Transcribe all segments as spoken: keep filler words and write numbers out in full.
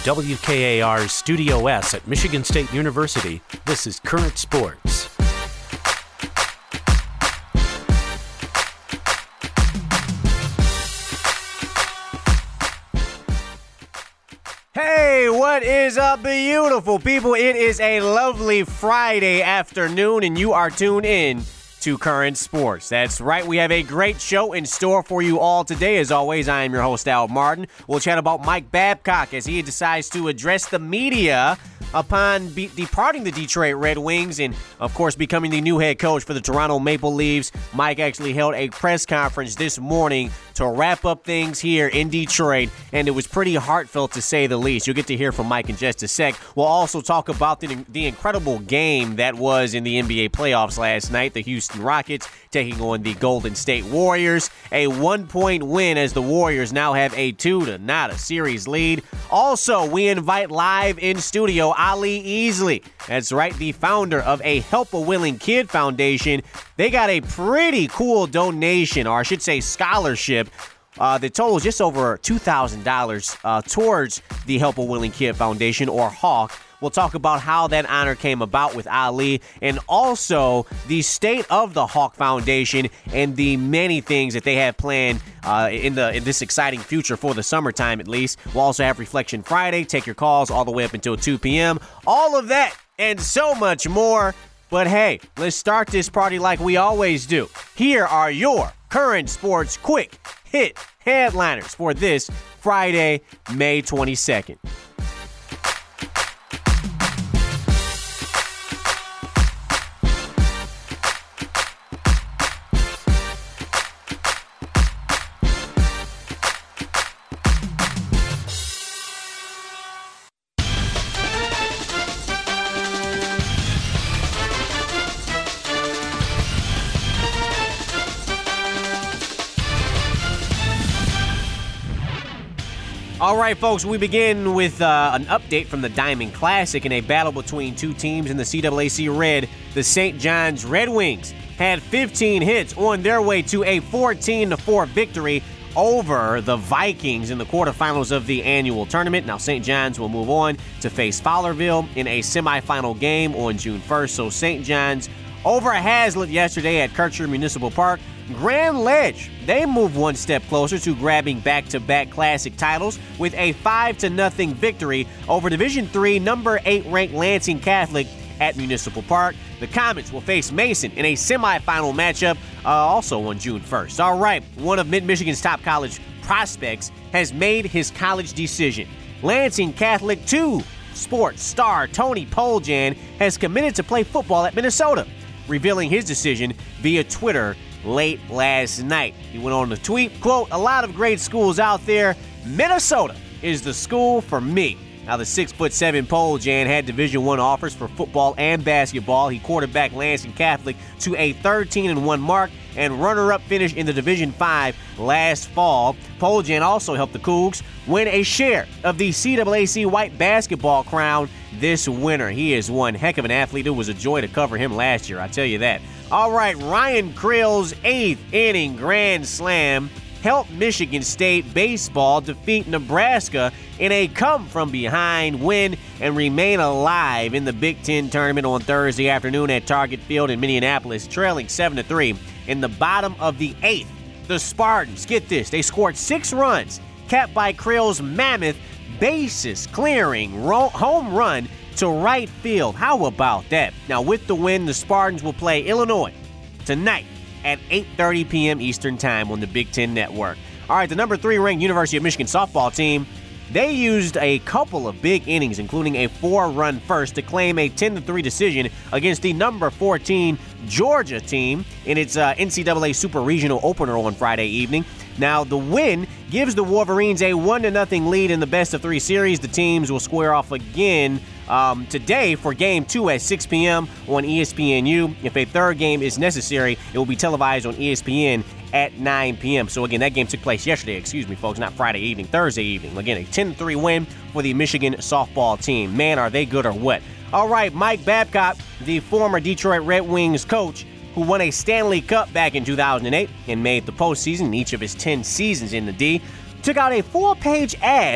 W K A R's Studio S at Michigan State University, this is Current Sports. Hey, what is up, beautiful people? It is a lovely Friday afternoon, and you are tuned in to Current Sports. That's right, we have a great show in store for you all today. As always, I am your host, Al Martin. We'll chat about Mike Babcock as he decides to address the media upon be- departing the Detroit Red Wings and, of course, becoming the new head coach for the Toronto Maple Leafs. Mike actually held a press conference this morning to wrap up things here in Detroit, and it was pretty heartfelt to say the least. You'll get to hear from Mike in just a sec. We'll also talk about the, the incredible game that was in the N B A playoffs last night. The Houston Rockets taking on the Golden State Warriors. A one-point win as the Warriors now have a two to not a series lead. Also, we invite live in studio Ali Easley. That's right, the founder of a Help a Willing Kid Foundation. They got a pretty cool donation, or I should say scholarship, uh, that totals just over two thousand dollars uh, towards the Help a Willing Kid Foundation, or HAWK. We'll talk about how that honor came about with Ali, and also the state of the HAWK Foundation and the many things that they have planned uh, in the in this exciting future for the summertime, at least. We'll also have Reflection Friday. Take your calls all the way up until two p.m. All of that and so much more. But hey, let's start this party like we always do. Here are your Current Sports Quick Hit headliners for this Friday, May twenty-second. All right, folks, we begin with uh, an update from the Diamond Classic in a battle between two teams in the C double A C Red. The Saint John's Red Wings had fifteen hits on their way to a fourteen to four victory over the Vikings in the quarterfinals of the annual tournament. Now, Saint John's will move on to face Fowlerville in a semifinal game on June first. So Saint John's over Hazlitt yesterday at Kircher Municipal Park. Grand Ledge, they move one step closer to grabbing back-to-back classic titles with a five to nothing victory over Division three number eight ranked Lansing Catholic at Municipal Park. The Comets will face Mason in a semifinal matchup uh, also on June first. All right, one of Mid-Michigan's top college prospects has made his college decision. Lansing Catholic two sports star Tony Poljan has committed to play football at Minnesota, revealing his decision via Twitter late last night. He went on to tweet, quote, "A lot of great schools out there. Minnesota is the school for me." Now, the six foot seven Poljan had Division One offers for football and basketball. He quarterbacked Lansing Catholic to a thirteen and one mark and runner-up finish in the Division Five last fall. Poljan also helped the Cougs win a share of the C double A C white basketball crown this winter. He is one heck of an athlete. It was a joy to cover him last year, I tell you that. All right, Ryan Krill's eighth inning grand slam helped Michigan State baseball defeat Nebraska in a come-from-behind win and remain alive in the Big Ten tournament on Thursday afternoon at Target Field in Minneapolis, trailing seven to three in the bottom of the eighth. The Spartans, get this, they scored six runs, capped by Krill's mammoth bases-clearing ro- home run to right field. How about that? Now, with the win, the Spartans will play Illinois tonight at eight thirty p.m. Eastern Time on the Big Ten Network. All right, the number three ranked University of Michigan softball team, they used a couple of big innings, including a four-run first, to claim a ten to three decision against the number fourteen Georgia team in its uh, N C double A Super Regional opener on Friday evening. Now, the win gives the Wolverines a one to nothing lead in the best-of-three series. The teams will square off again um, today for Game two at six p.m. on E S P N U. If a third game is necessary, it will be televised on E S P N at nine p.m. So, again, that game took place yesterday, excuse me, folks, not Friday evening, Thursday evening. Again, a ten to three win for the Michigan softball team. Man, are they good or what? All right, Mike Babcock, the former Detroit Red Wings coach, who won a Stanley Cup back in two thousand eight and made the postseason in each of his ten seasons in the D, took out a full-page ad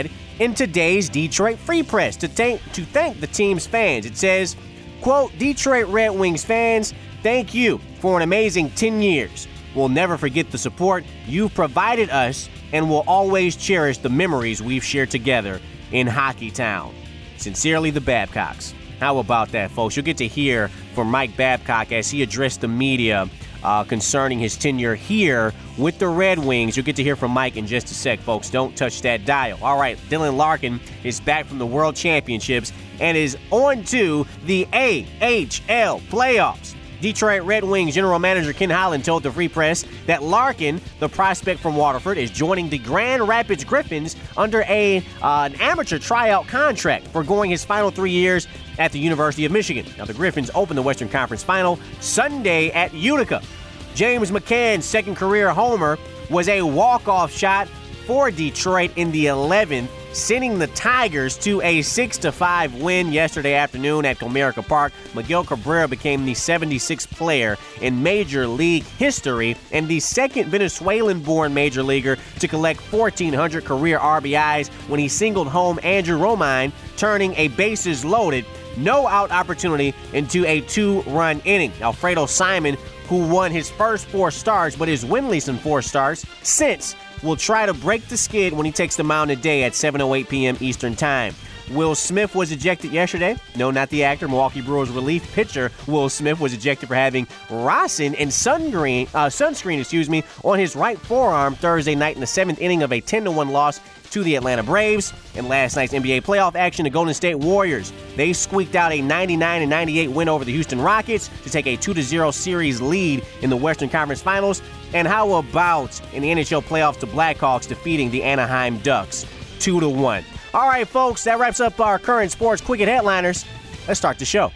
in today's Detroit Free Press to thank, to thank the team's fans. It says, quote, Detroit Red Wings fans, thank you for an amazing ten years. We'll never forget the support you've provided us and will always cherish the memories we've shared together in Hockey Town. Sincerely, the Babcocks. How about that, folks? You'll get to hear from Mike Babcock as he addressed the media uh, concerning his tenure here with the Red Wings. You'll get to hear from Mike in just a sec, folks. Don't touch that dial. All right, Dylan Larkin is back from the World Championships and is on to the A H L playoffs. Detroit Red Wings general manager Ken Holland told the Free Press that Larkin, the prospect from Waterford, is joining the Grand Rapids Griffins under a uh, an amateur tryout contract for going his final three years at the University of Michigan. Now, the Griffins open the Western Conference Final Sunday at Utica. James McCann's second career homer was a walk-off shot for Detroit in the eleventh, sending the Tigers to a six to five win yesterday afternoon at Comerica Park. Miguel Cabrera became the seventy-sixth player in Major League history and the second Venezuelan-born Major Leaguer to collect fourteen hundred career R B Is when he singled home Andrew Romine, turning a bases-loaded, no-out opportunity into a two-run inning. Alfredo Simon, who won his first four starts but is winless in four starts since, will try to break the skid when he takes the mound today at seven oh eight p.m. Eastern Time. Will Smith was ejected yesterday. No, not the actor. Milwaukee Brewers relief pitcher Will Smith was ejected for having ricin and sunscreen, uh, sunscreen, excuse me, on his right forearm Thursday night in the seventh inning of a ten to one loss to the Atlanta Braves. In last night's N B A playoff action, the Golden State Warriors, they squeaked out a ninety-nine to ninety-eight win over the Houston Rockets to take a two to zero series lead in the Western Conference Finals. And how about in the N H L playoffs, the Blackhawks defeating the Anaheim Ducks two to one. All right, folks, that wraps up our current sports quick hit headliners. Let's start the show.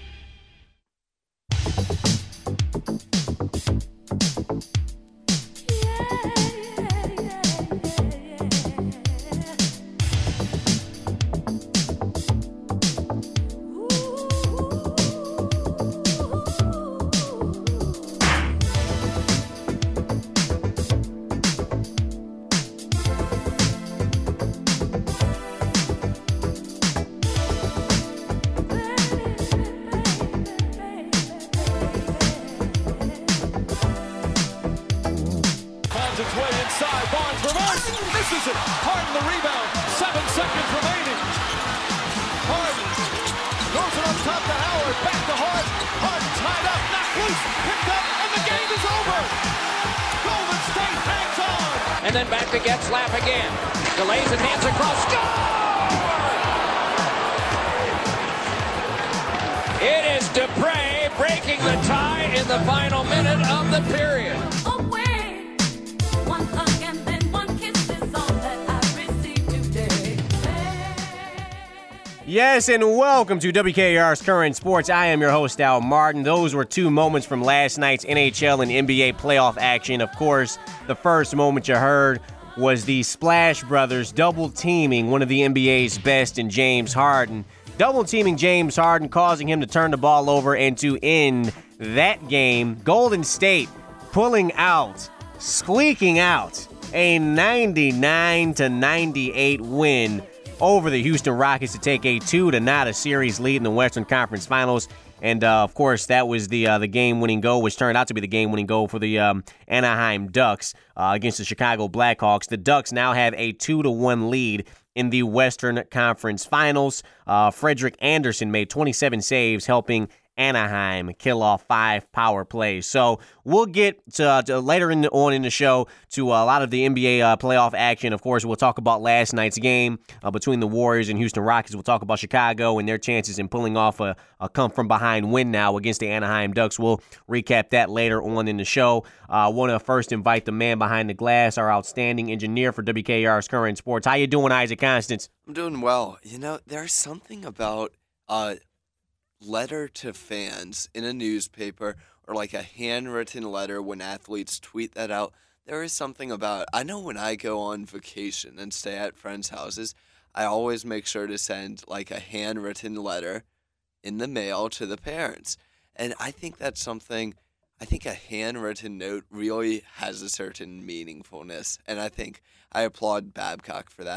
And then back to Getzlaf again. Delays and hands across. Score! It is Dupre breaking the tie in the final minute of the period. Away. One hug and then one kiss is all that I received today. Yes, and welcome to W K A R's Current Sports. I am your host, Al Martin. Those were two moments from last night's N H L and N B A playoff action. Of course, the first moment you heard was the Splash Brothers double-teaming one of the N B A's best in James Harden. Double-teaming James Harden, causing him to turn the ball over and to end that game. Golden State pulling out, squeaking out, a ninety-nine to ninety-eight win over the Houston Rockets to take a two to not a series lead in the Western Conference Finals. And, uh, of course, that was the uh, the game-winning goal, which turned out to be the game-winning goal for the um, Anaheim Ducks uh, against the Chicago Blackhawks. The Ducks now have a two to one lead in the Western Conference Finals. Uh, Frederick Anderson made twenty-seven saves, helping Anaheim kill off five power plays. So we'll get to, uh, to later in the, on in the show to a lot of the N B A uh, playoff action. Of course, we'll talk about last night's game uh, between the Warriors and Houston Rockets. We'll talk about Chicago and their chances in pulling off a, a come-from-behind win now against the Anaheim Ducks. We'll recap that later on in the show. I uh, want to first invite the man behind the glass, our outstanding engineer for W K A R's Current Sports. How you doing, Isaac Constance? I'm doing well. You know, there's something about uh, letter to fans in a newspaper or like a handwritten letter when athletes tweet that out. There is something about, I know when I go on vacation and stay at friends' houses, I always make sure to send like a handwritten letter in the mail to the parents. And I think that's something, I think a handwritten note really has a certain meaningfulness. And I think I applaud Babcock for that.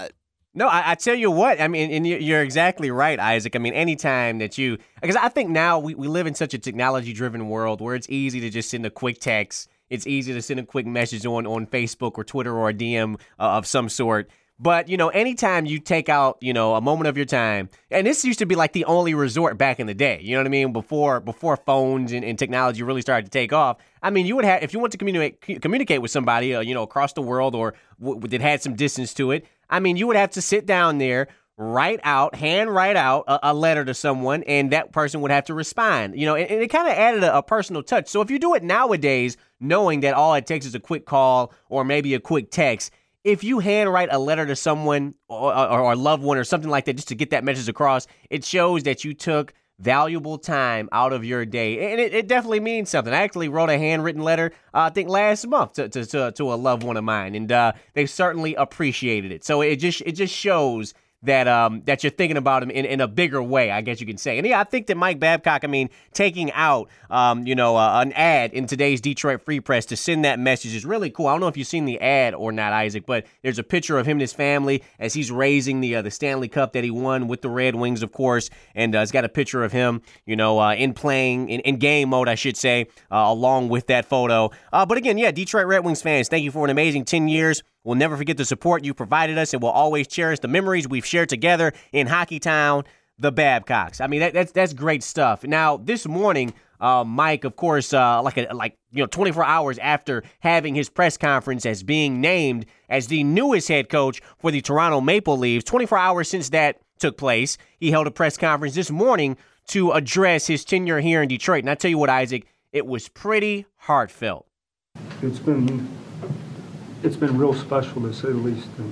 No, I, I tell you what, I mean, and you're exactly right, Isaac. I mean, anytime that you, because I think now we, we live in such a technology-driven world where it's easy to just send a quick text. It's easy to send a quick message on, on Facebook or Twitter or a D M uh, of some sort. But, you know, anytime you take out, you know, a moment of your time, and this used to be like the only resort back in the day, you know what I mean, before before phones and, and technology really started to take off. I mean, you would have, if you want to communicate communicate with somebody, uh, you know, across the world or w- that had some distance to it, I mean, you would have to sit down there, write out, hand write out a, a letter to someone, and that person would have to respond. You know, and, and it kind of added a, a personal touch. So if you do it nowadays, knowing that all it takes is a quick call or maybe a quick text, if you handwrite a letter to someone or, or, or a loved one or something like that just to get that message across, it shows that you took valuable time out of your day. And it, it definitely means something. I actually wrote a handwritten letter, uh, I think last month to, to, to, to a loved one of mine, and uh, they certainly appreciated it. So it just it just shows that um that you're thinking about him in, in a bigger way, I guess you can say. And yeah, I think that Mike Babcock, I mean, taking out um you know uh, an ad in today's Detroit Free Press to send that message is really cool. I don't know if you've seen the ad or not, Isaac, but there's a picture of him and his family as he's raising the uh, the Stanley Cup that he won with the Red Wings, of course, and uh, it's got a picture of him, you know, uh, in playing in, in game mode, I should say, uh, along with that photo. Uh, but again, yeah, Detroit Red Wings fans, thank you for an amazing ten years. We'll never forget the support you provided us, and we'll always cherish the memories we've shared together in Hockey Town, the Babcocks. I mean, that, that's that's great stuff. Now, this morning, uh, Mike, of course, uh, like a, like you know, twenty-four hours after having his press conference as being named as the newest head coach for the Toronto Maple Leafs, twenty-four hours since that took place, he held a press conference this morning to address his tenure here in Detroit. And I tell you what, Isaac, it was pretty heartfelt. It's been. It's been real special, to say the least. And,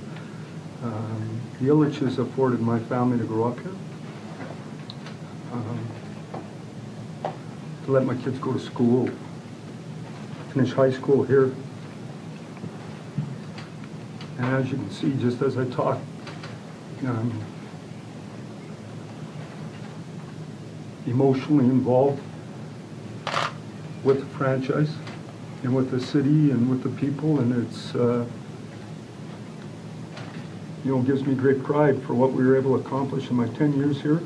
um, the Ilitch has afforded my family to grow up here, um, to let my kids go to school, finish high school here. And as you can see, just as I talk, um, emotionally involved with the franchise and with the city and with the people, and it's, uh, you know, gives me great pride for what we were able to accomplish in my ten years here.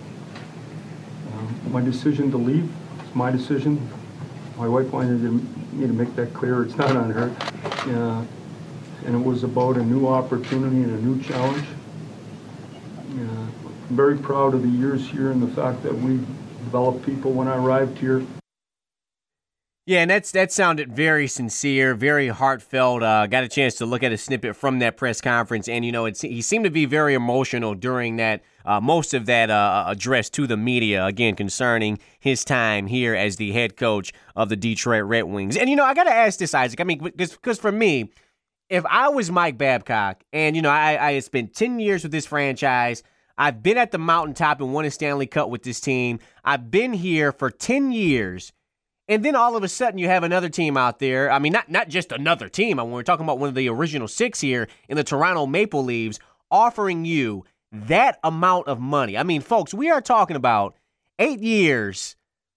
Um, my decision to leave is my decision. My wife wanted me to make that clear. It's not on her. Uh, and it was about a new opportunity and a new challenge. Uh, I'm very proud of the years here and the fact that we developed people when I arrived here. Yeah, and that's that sounded very sincere, very heartfelt. Uh, got a chance to look at a snippet from that press conference, and you know, it's, he seemed to be very emotional during that uh, most of that uh, address to the media. Again, concerning his time here as the head coach of the Detroit Red Wings. And you know, I got to ask this, Isaac. I mean, because for me, if I was Mike Babcock, and you know, I, I had spent ten years with this franchise. I've been at the mountaintop and won a Stanley Cup with this team. I've been here for ten years. And then all of a sudden you have another team out there. I mean, not not just another team. I mean, we're talking about one of the original six here in the Toronto Maple Leafs offering you that amount of money. I mean, folks, we are talking about eight years,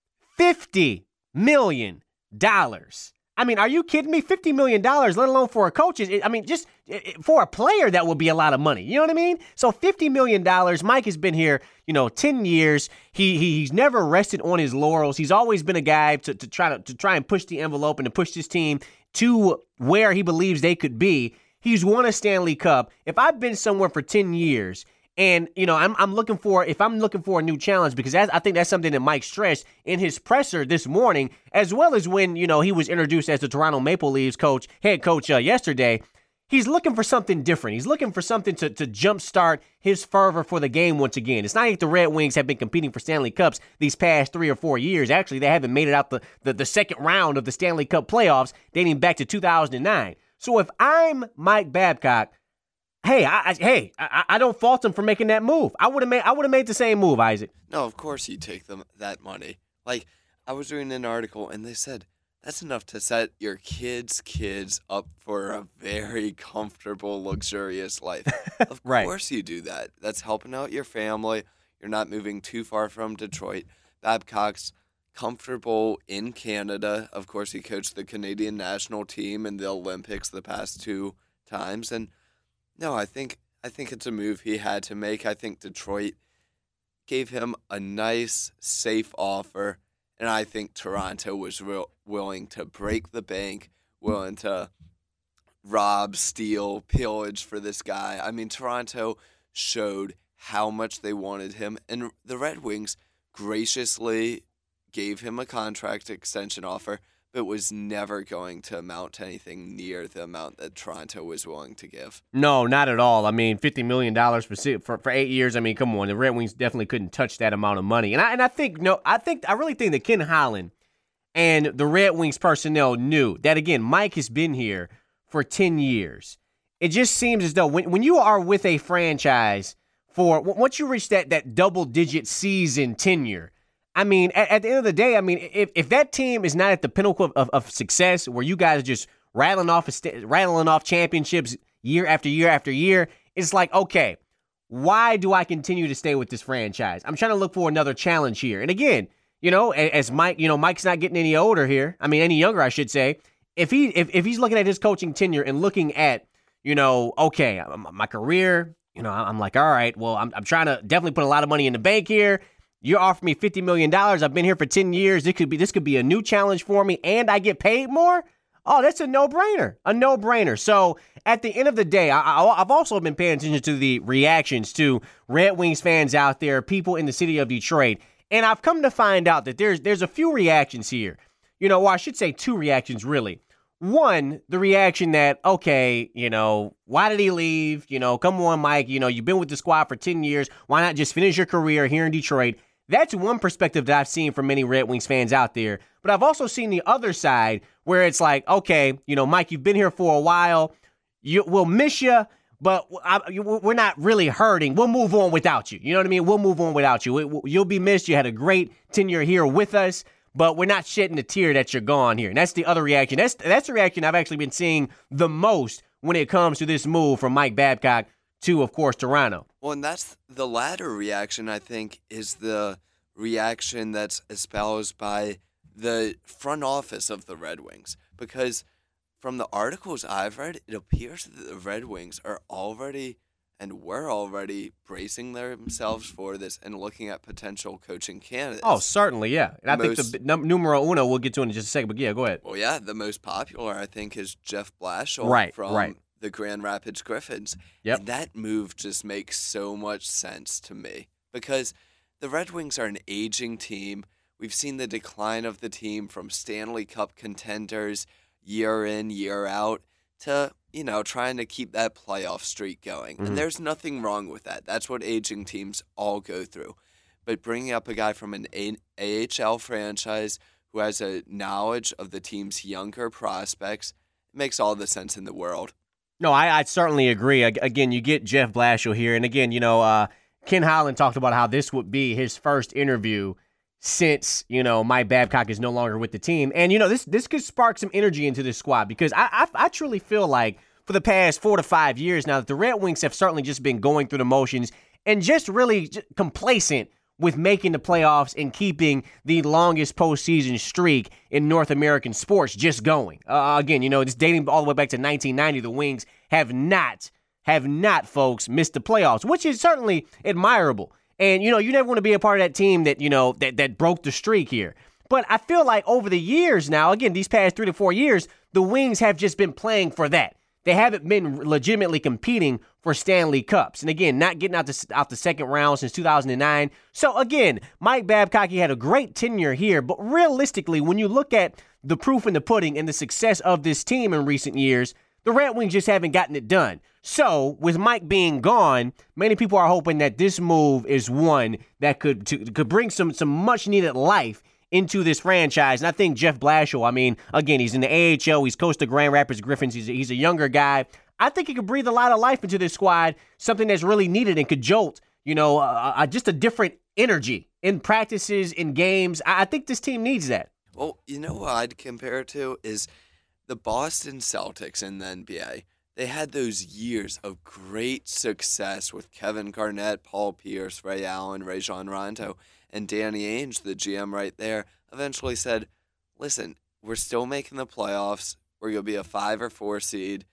fifty million dollars. I mean, are you kidding me? fifty million dollars, let alone for a coach. I mean, just for a player, that would be a lot of money. You know what I mean? So fifty million dollars. Mike has been here, you know, ten years. He, he He's never rested on his laurels. He's always been a guy to, to try to, to try and push the envelope and to push this team to where he believes they could be. He's won a Stanley Cup. If I've been somewhere for ten years, and, you know, I'm I'm looking for, if I'm looking for a new challenge, because that's, I think that's something that Mike stressed in his presser this morning, as well as when, you know, he was introduced as the Toronto Maple Leafs coach, head coach uh, yesterday. He's looking for something different. He's looking for something to, to jumpstart his fervor for the game once again. It's not like the Red Wings have been competing for Stanley Cups these past three or four years. Actually, they haven't made it out the, the, the second round of the Stanley Cup playoffs dating back to two thousand nine. So if I'm Mike Babcock, Hey, I, I hey, I, I don't fault him for making that move. I would have made I would have made the same move, Isaac. No, of course you take them that money. Like, I was reading an article and they said that's enough to set your kids' kids up for a very comfortable, luxurious life. Of Right. course you do that. That's helping out your family. You're not moving too far from Detroit. Babcock's comfortable in Canada. Of course, he coached the Canadian national team in the Olympics the past two times, and No, I think I think it's a move he had to make. I think Detroit gave him a nice, safe offer, and I think Toronto was real, willing to break the bank, willing to rob, steal, pillage for this guy. I mean, Toronto showed how much they wanted him, and the Red Wings graciously gave him a contract extension offer, but was never going to amount to anything near the amount that Toronto was willing to give. No, not at all. I mean, fifty million dollars for, si- for for eight years. I mean, come on, the Red Wings definitely couldn't touch that amount of money. And I and I think no, I think I really think that Ken Holland and the Red Wings personnel knew that, again, Mike has been here for ten years. It just seems as though when when you are with a franchise for once you reach that that double digit season tenure, I mean, at, at the end of the day, I mean, if, if that team is not at the pinnacle of, of, of success, where you guys are just rattling off rattling off championships year after year after year, it's like, okay, why do I continue to stay with this franchise? I'm trying to look for another challenge here. And again, you know, as Mike, you know, Mike's not getting any older here. I mean, any younger, I should say. If he if, if he's looking at his coaching tenure and looking at, you know, okay, my career, you know, I'm like, all right, well, I'm I'm trying to definitely put a lot of money in the bank here. You're offering me fifty million dollars. I've been here for ten years. This could be this could be a new challenge for me, and I get paid more? Oh, that's a no-brainer. A no-brainer. So at the end of the day, I, I, I've also been paying attention to the reactions to Red Wings fans out there, people in the city of Detroit, and I've come to find out that there's there's a few reactions here. You know, well, I should say two reactions, really. One, the reaction that, okay, you know, why did he leave? You know, come on, Mike. You know, you've been with the squad for ten years. Why not just finish your career here in Detroit? That's one perspective that I've seen from many Red Wings fans out there. But I've also seen the other side where it's like, okay, you know, Mike, you've been here for a while. You, we'll miss you, but I, we're not really hurting. We'll move on without you. You know what I mean? We'll move on without you. You'll be missed. You had a great tenure here with us, but we're not shedding a tear that you're gone here. And that's the other reaction. That's, that's the reaction I've actually been seeing the most when it comes to this move from Mike Babcock to, of course, Toronto. Well, and that's the latter reaction, I think, is the reaction that's espoused by the front office of the Red Wings. Because from the articles I've read, it appears that the Red Wings are already and were already bracing themselves for this and looking at potential coaching candidates. Oh, certainly, yeah. And I Most, think the num- numero uno, we'll get to in just a second, but yeah, go ahead. Well, yeah, the most popular, I think, is Jeff Blashill right, from right. the Grand Rapids Griffins. Yep. And that move just makes so much sense to me because the Red Wings are an aging team. We've seen the decline of the team from Stanley Cup contenders year in, year out to, you know, trying to keep that playoff streak going. Mm-hmm. And there's nothing wrong with that. That's what aging teams all go through. But bringing up a guy from an A H L franchise who has a knowledge of the team's younger prospects, it makes all the sense in the world. No, I, I certainly agree. Again, you get Jeff Blashill here. And again, you know, uh, Ken Holland talked about how this would be his first interview since, you know, Mike Babcock is no longer with the team. And, you know, this this could spark some energy into this squad because I, I, I truly feel like for the past four to five years now that the Red Wings have certainly just been going through the motions and just really just complacent with making the playoffs and keeping the longest postseason streak in North American sports just going. Uh, again, you know, it's dating all the way back to nineteen ninety. The Wings have not, have not, folks, missed the playoffs, which is certainly admirable. And, you know, you never want to be a part of that team that, you know, that, that broke the streak here. But I feel like over the years now, again, these past three to four years, the Wings have just been playing for that. They haven't been legitimately competing for Stanley Cups. And again, not getting out the, out the second round since two thousand nine. So again, Mike Babcock, he had a great tenure here. But realistically, when you look at the proof in the pudding and the success of this team in recent years, the Red Wings just haven't gotten it done. So with Mike being gone, many people are hoping that this move is one that could to, could bring some some much needed life into this franchise. And I think Jeff Blashill, I mean, again, he's in the A H L. He's coached the Grand Rapids Griffins. He's a, he's a younger guy. I think he could breathe a lot of life into this squad, something that's really needed and could jolt, you know, uh, uh, just a different energy in practices, in games. I, I think this team needs that. Well, you know what I'd compare it to is the Boston Celtics in the N B A. They had those years of great success with Kevin Garnett, Paul Pierce, Ray Allen, Rajon Rondo, and Danny Ainge, the G M right there, eventually said, listen, we're still making the playoffs. We're going to be a five or four seed.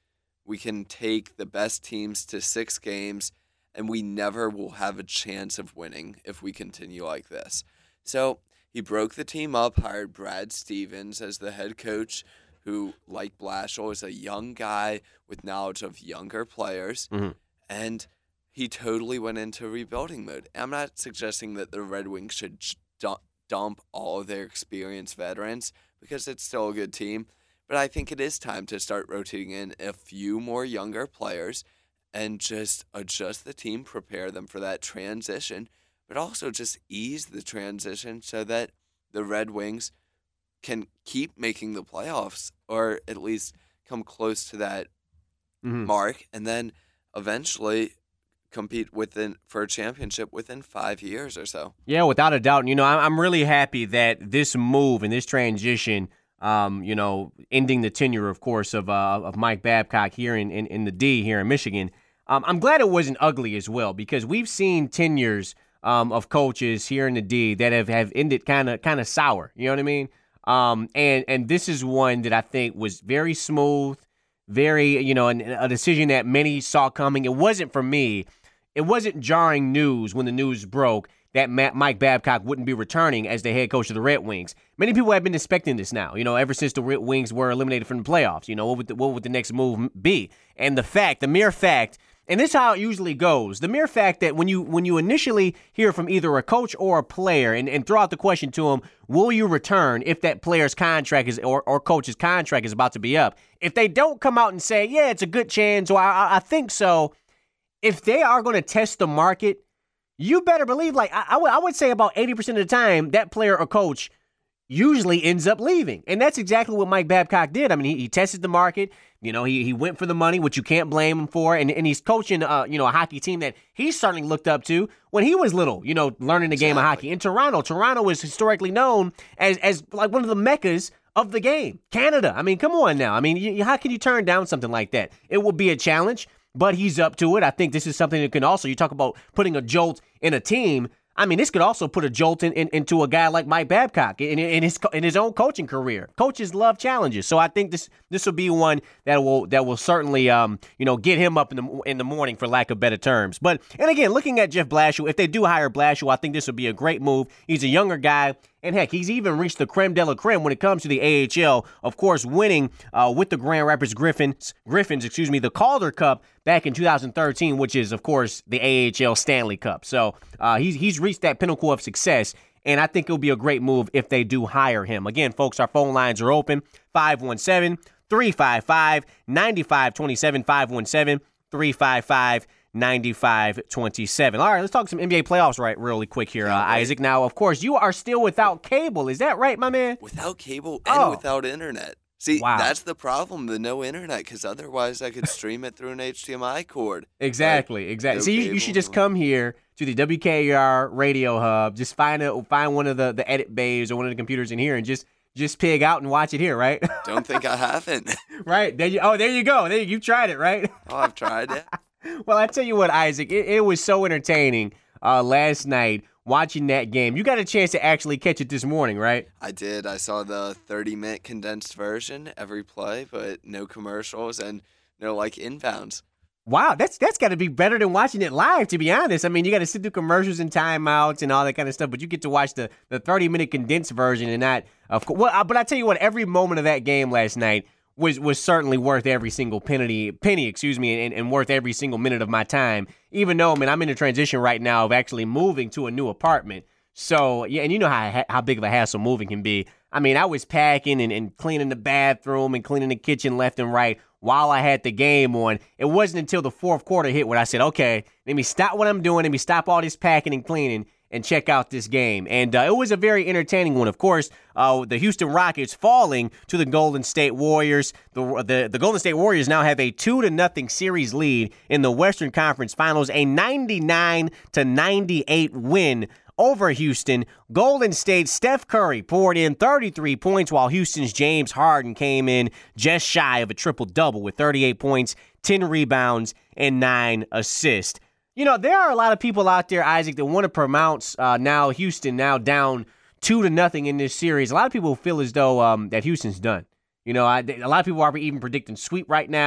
we can take the best teams to six games, and we never will have a chance of winning if we continue like this. So he broke the team up, hired Brad Stevens as the head coach, who, like Blashill, is a young guy with knowledge of younger players, Mm-hmm. and he totally went into rebuilding mode. I'm not suggesting that the Red Wings should dump dump all of their experienced veterans because it's still a good team. But I think it is time to start rotating in a few more younger players and just adjust the team, prepare them for that transition, but also just ease the transition so that the Red Wings can keep making the playoffs or at least come close to that Mm-hmm. mark and then eventually compete within for a championship within five years or so. Yeah, without a doubt. And, you know, I'm I'm really happy that this move and this transition, um, you know, ending the tenure, of course, of uh, of Mike Babcock here in, in, in the D here in Michigan. Um, I'm glad it wasn't ugly as well because we've seen tenures um, of coaches here in the D that have, have ended kind of kind of sour. You know what I mean? Um, and and this is one that I think was very smooth, very, you know, a decision that many saw coming. It wasn't for me. It wasn't jarring news when the news broke that Mike Babcock wouldn't be returning as the head coach of the Red Wings. Many people have been expecting this now, you know, ever since the Red Wings were eliminated from the playoffs. You know, what would the, what would the next move be? And the fact, the mere fact, and this is how it usually goes, the mere fact that when you when you initially hear from either a coach or a player and, and throw out the question to them, will you return if that player's contract is or, or coach's contract is about to be up? If they don't come out and say, yeah, it's a good chance, or I, I think so, if they are going to test the market, you better believe, like, I, I, w- I would say about eighty percent of the time, that player or coach usually ends up leaving. And that's exactly what Mike Babcock did. I mean, he, he tested the market. You know, he he went for the money, which you can't blame him for. And, and he's coaching, uh, you know, a hockey team that he certainly looked up to when he was little, you know, learning the game of hockey. In Toronto, Toronto was historically known as, as like one of the meccas of the game. Canada. I mean, come on now. I mean, you, how can you turn down something like that? It will be a challenge. But he's up to it. I think this is something that can also, you talk about putting a jolt in a team. I mean, this could also put a jolt in, in, into a guy like Mike Babcock in, in his in his own coaching career. Coaches love challenges, so I think this this will be one that will that will certainly um you know get him up in the in the morning, for lack of better terms. But and again, looking at Jeff Blashill, if they do hire Blashill, I think this will be a great move. He's a younger guy. And heck, he's even reached the creme de la creme when it comes to the A H L. Of course, winning uh, with the Grand Rapids Griffins, Griffins, excuse me, the Calder Cup back in two thousand thirteen, which is, of course, the A H L Stanley Cup. So uh, he's he's reached that pinnacle of success, and I think it'll be a great move if they do hire him. Again, folks, our phone lines are open: five one seven, three five five, nine five two seven, five one seven, three five five, ninety-five twenty-seven. All right, let's talk some N B A playoffs right really quick here, uh, Isaac. Now, of course, you are still without cable. Is that right, my man? Without cable and Oh. without internet. See, Wow. that's the problem, the no internet, because otherwise I could stream it through an H D M I cord. Exactly, exactly. no So you, you cable, should just no- come here to the W K A R radio hub. Just find a find one of the, the edit bays or one of the computers in here and just just pig out and watch it here, right? Don't think I haven't. right. There you oh, there you go. There you, you tried it, right? Oh, I've tried it. Well, I tell you what, Isaac, it, it was so entertaining uh, last night watching that game. You got a chance to actually catch it this morning, right? I did. I saw the thirty-minute condensed version every play, but no commercials and no, like, inbounds. Wow, that's that's got to be better than watching it live, to be honest. I mean, you got to sit through commercials and timeouts and all that kind of stuff, but you get to watch the the thirty-minute condensed version and not, of course. Well, uh, but I tell you what, every moment of that game last night was was certainly worth every single penny, penny, excuse me, and, and worth every single minute of my time. Even though, I mean, I'm in a transition right now of actually moving to a new apartment. So, yeah, and you know how how big of a hassle moving can be. I mean, I was packing and, and cleaning the bathroom and cleaning the kitchen left and right while I had the game on. It wasn't until the fourth quarter hit when I said, okay, let me stop what I'm doing, let me stop all this packing and cleaning and check out this game. And uh, it was a very entertaining one. Of course, uh, the Houston Rockets falling to the Golden State Warriors. The, the the Golden State Warriors now have a two to nothing series lead in the Western Conference Finals, a ninety-nine to ninety-eight win over Houston. Golden State, Steph Curry poured in thirty-three points, while Houston's James Harden came in just shy of a triple-double with thirty-eight points, ten rebounds, and nine assists. You know, there are a lot of people out there, Isaac, that want to pronounce uh, now Houston now down two to nothing in this series. A lot of people feel as though um, that Houston's done. You know, I, a lot of people are even predicting sweep right now,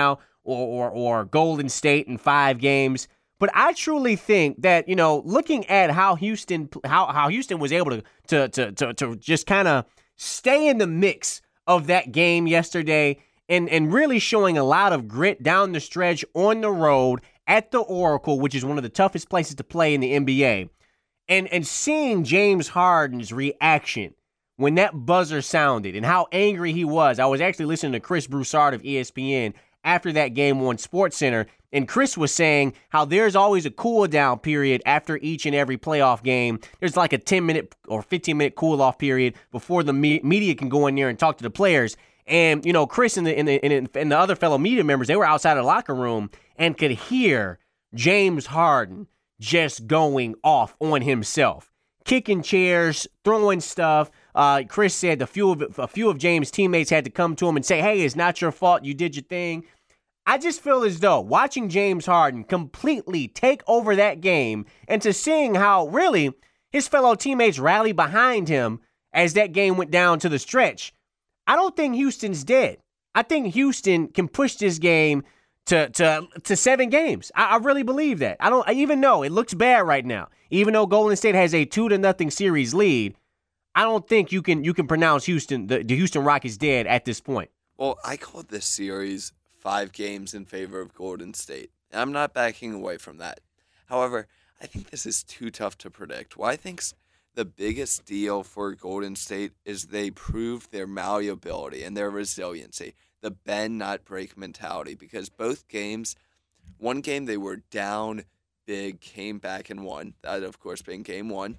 or, or, or Golden State in five games. But I truly think that, you know, looking at how Houston how, how Houston was able to to to to, to just kind of stay in the mix of that game yesterday and, and really showing a lot of grit down the stretch on the road at the Oracle, which is one of the toughest places to play in the N B A. And and seeing James Harden's reaction when that buzzer sounded and how angry he was. I was actually listening to Chris Broussard of E S P N after that game on SportsCenter, and Chris was saying how there's always a cool-down period after each and every playoff game. There's like a ten-minute or fifteen-minute cool-off period before the me- media can go in there and talk to the players. And, you know, Chris and the, and, the, and the other fellow media members, they were outside of the locker room and could hear James Harden just going off on himself, kicking chairs, throwing stuff. Uh, Chris said a few, of, a few of James' teammates had to come to him and say, hey, it's not your fault. You did your thing. I just feel as though watching James Harden completely take over that game and to seeing how really his fellow teammates rally behind him as that game went down to the stretch, I don't think Houston's dead. I think Houston can push this game to to to seven games. I, I really believe that. I don't I even know it looks bad right now. Even though Golden State has a two to nothing series lead, I don't think you can you can pronounce Houston the, the Houston Rockets dead at this point. Well, I called this series five games in favor of Golden State. And I'm not backing away from that. However, I think this is too tough to predict. What I think's the biggest deal for Golden State is they proved their malleability and their resiliency, the bend not break mentality, because both games, one game they were down big, came back and won. That, of course, being game one.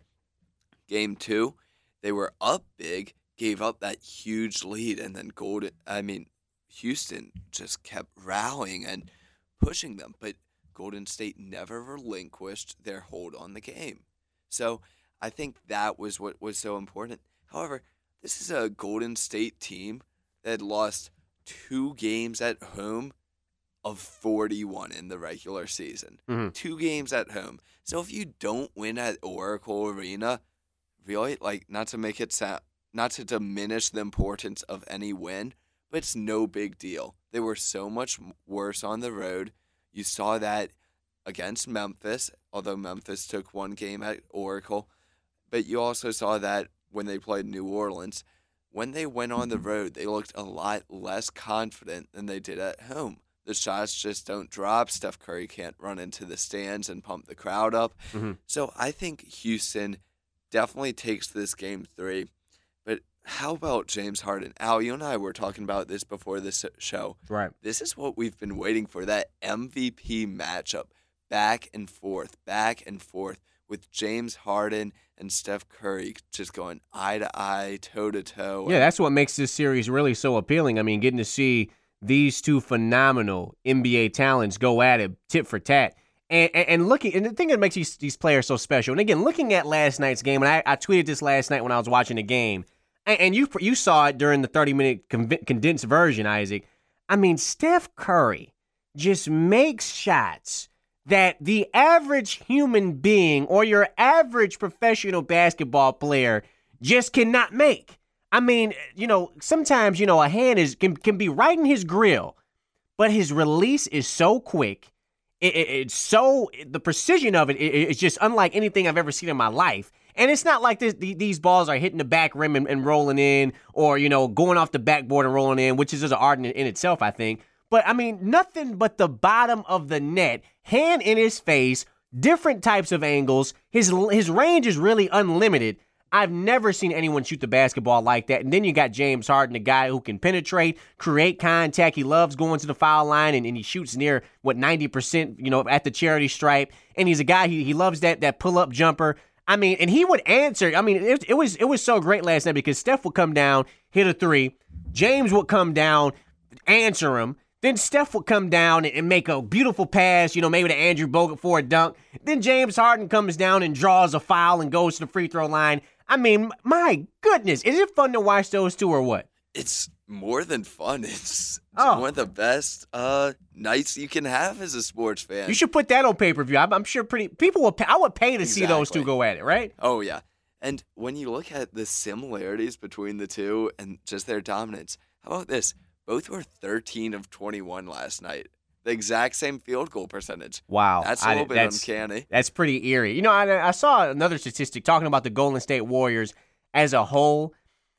Game two, they were up big, gave up that huge lead, and then Golden, I mean, Houston just kept rallying and pushing them, but Golden State never relinquished their hold on the game. So I think that was what was so important. However, this is a Golden State team that had lost two games at home of forty-one in the regular season. Mm-hmm. Two games at home. So if you don't win at Oracle Arena, really, like, not to make it sound, not to diminish the importance of any win, but it's no big deal. They were so much worse on the road. You saw that against Memphis, although Memphis took one game at Oracle. But you also saw that when they played New Orleans. When they went on the road, they looked a lot less confident than they did at home. The shots just don't drop. Steph Curry can't run into the stands and pump the crowd up. Mm-hmm. So I think Houston definitely takes this game three. But how about James Harden? Al, you and I were talking about this before this show. Right. This is what we've been waiting for, that M V P matchup, back and forth, back and forth, with James Harden and Steph Curry just going eye to eye, toe to toe. Yeah, that's what makes this series really so appealing. I mean, getting to see these two phenomenal N B A talents go at it, tit for tat. And, and, and looking, and the thing that makes these, these players so special, and again, looking at last night's game, and I, I tweeted this last night when I was watching the game, and, and you you saw it during the thirty-minute condensed version, Isaac. I mean, Steph Curry just makes shots that the average human being or your average professional basketball player just cannot make. I mean, you know, sometimes, you know, a hand is can, can be right in his grill, but his release is so quick. It, it, it's so, the precision of it, it it's just unlike anything I've ever seen in my life. And it's not like this, these balls are hitting the back rim and, and rolling in, or, you know, going off the backboard and rolling in, which is just an art in, in itself, I think. But, I mean, nothing but the bottom of the net, hand in his face, different types of angles. His his range is really unlimited. I've never seen anyone shoot the basketball like that. And then you got James Harden, a guy who can penetrate, create contact. He loves going to the foul line, and, and he shoots near, what, ninety percent, you know, at the charity stripe. And he's a guy, he, he loves that that pull-up jumper. I mean, and he would answer. I mean, it, it was it was so great last night because Steph would come down, hit a three. James would come down, answer him. Then Steph would come down and make a beautiful pass, you know, maybe to Andrew Bogut for a dunk. Then James Harden comes down and draws a foul and goes to the free throw line. I mean, my goodness, is it fun to watch those two or what? It's more than fun. It's, it's oh. one of the best uh, nights you can have as a sports fan. You should put that on pay-per-view. I'm, I'm sure pretty people will pay, I would pay to exactly. see those two go at it, right? Oh, yeah. And when you look at the similarities between the two and just their dominance, how about this? Both were thirteen of twenty-one last night. the exact same field goal percentage. Wow. That's a I- little bit that's- uncanny. That's pretty eerie. You know, I, I saw another statistic talking about the Golden State Warriors as a whole.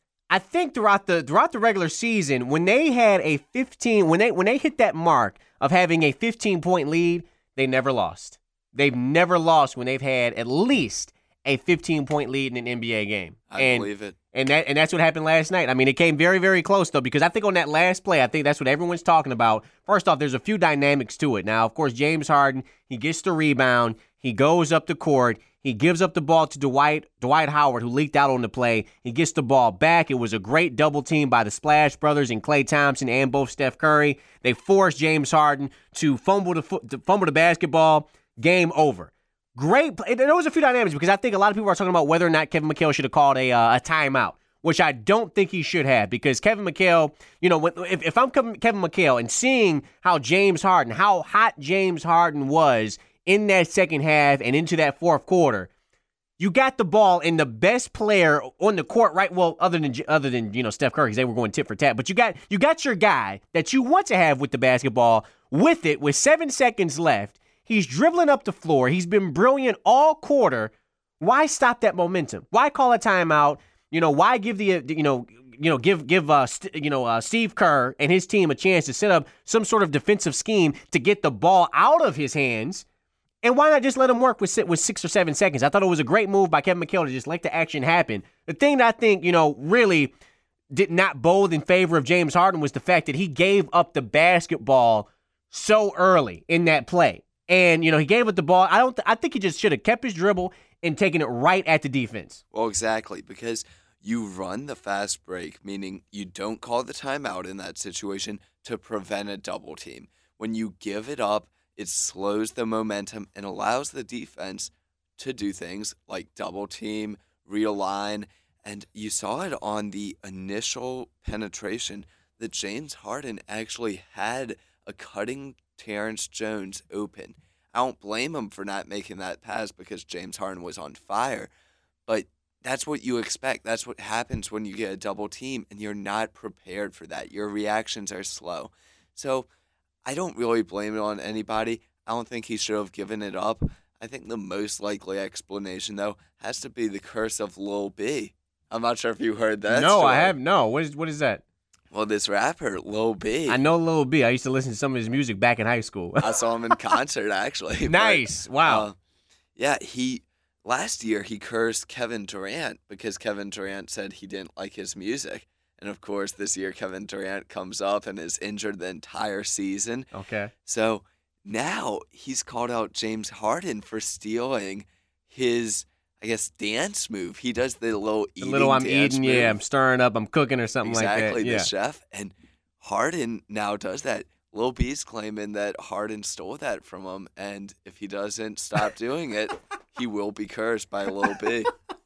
I think throughout the throughout the regular season, when they had a fifteen, when they when they hit that mark of having a fifteen point lead, they never lost. They've never lost when they've had at least a fifteen point lead in an N B A game. I and, believe it. And that and that's what happened last night. I mean, it came very, very close, though, because I think on that last play, I think that's what everyone's talking about. First off, there's a few dynamics to it. Now, of course, James Harden, he gets the rebound. He goes up the court. He gives up the ball to Dwight Dwight Howard, who leaked out on the play. He gets the ball back. It was a great double team by the Splash Brothers and Klay Thompson and both Steph Curry. They forced James Harden to fumble the fo- to fumble the basketball. Game over. Great play. There was a few dynamics because I think a lot of people are talking about whether or not Kevin McHale should have called a uh, a timeout, which I don't think he should have, because Kevin McHale, you know, if, if I'm Kevin McHale and seeing how James Harden, how hot James Harden was in that second half and into that fourth quarter, you got the ball and the best player on the court, right? Well, other than other than you know Steph Curry, because they were going tit for tat, but you got you got your guy that you want to have with the basketball with it with seven seconds left. He's dribbling up the floor. He's been brilliant all quarter. Why stop that momentum? Why call a timeout? You know, why give the you know you know give give uh st- you know uh, Steve Kerr and his team a chance to set up some sort of defensive scheme to get the ball out of his hands? And why not just let him work with with six or seven seconds? I thought it was a great move by Kevin McHale to just let the action happen. The thing that I think, you know, really did not bode in favor of James Harden was the fact that he gave up the basketball so early in that play. And, you know, he gave up the ball. I don't. Th- I think he just should have kept his dribble and taken it right at the defense. Well, exactly, because you run the fast break, meaning you don't call the timeout in that situation to prevent a double team. When you give it up, it slows the momentum and allows the defense to do things like double team, realign, and you saw it on the initial penetration that James Harden actually had a cutting Terrence Jones open. I don't blame him for not making that pass because James Harden was on fire, but that's what you expect. That's what happens when you get a double team and you're not prepared for that. Your reactions are slow. So I don't really blame it on anybody. I don't think he should have given it up. I think the most likely explanation, though, has to be the curse of Lil B. I'm not sure if you heard that. No, story. I have no. What is what is that? Well, this rapper, Lil B. I know Lil B. I used to listen to some of his music back in high school. I saw him in concert, actually. but, Nice. Wow. uh, yeah, he last year he cursed Kevin Durant because Kevin Durant said he didn't like his music. And, of course, this year Kevin Durant comes up and is injured the entire season. Okay. So now he's called out James Harden for stealing his, I guess, dance move. He does the little The eating little I'm dance eating, move. yeah, I'm stirring up, I'm cooking or something Exactly, like that. the Yeah. chef. And Harden now does that. Lil B's claiming that Harden stole that from him, and if he doesn't stop doing it, he will be cursed by Lil B.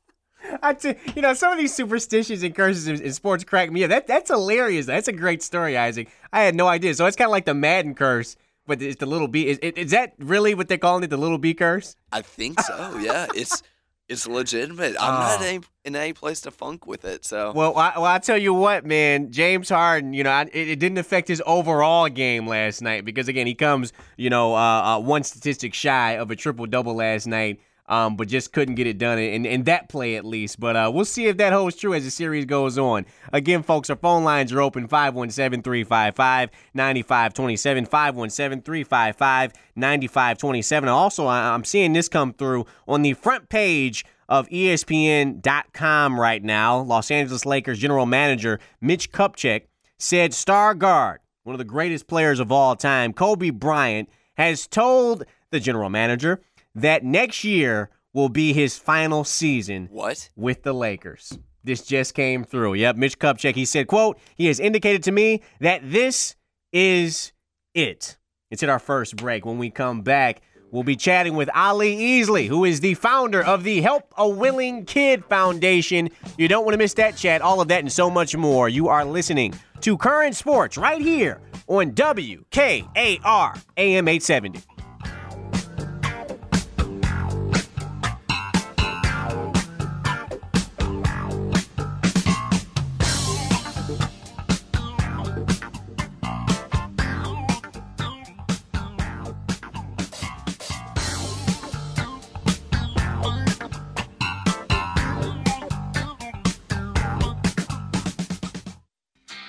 I t- you know, some of these superstitions and curses in, in sports crack me up. That that's hilarious. That's a great story, Isaac. I had no idea. So it's kind of like the Madden curse, but it's the little B. Is, is that really what they're calling it, the little B curse? I think so, yeah. It's it's legitimate. I'm Oh. not any, in any place to funk with it, so. Well, I, well, I tell you what, man, James Harden, you know, I, it, it didn't affect his overall game last night because, again, he comes, you know, uh, uh, one statistic shy of a triple-double last night, um, but just couldn't get it done in, in that play at least. But uh, we'll see if that holds true as the series goes on. Again, folks, our phone lines are open, five one seven, three five five, nine five two seven, five one seven, three five five, nine five two seven. Also, I, I'm seeing this come through on the front page of E S P N dot com right now. Los Angeles Lakers general manager Mitch Kupchak said star guard, one of the greatest players of all time, Kobe Bryant, has told the general manager that next year will be his final season What? with the Lakers. This just came through. Yep, Mitch Kupchak, he said, quote, he has indicated to me that this is it. It's at our first break. When we come back, we'll be chatting with Ali Easley, who is the founder of the Help a Willing Kid Foundation. You don't want to miss that chat, all of that and so much more. You are listening to Current Sports right here on W K A R A M eight seventy.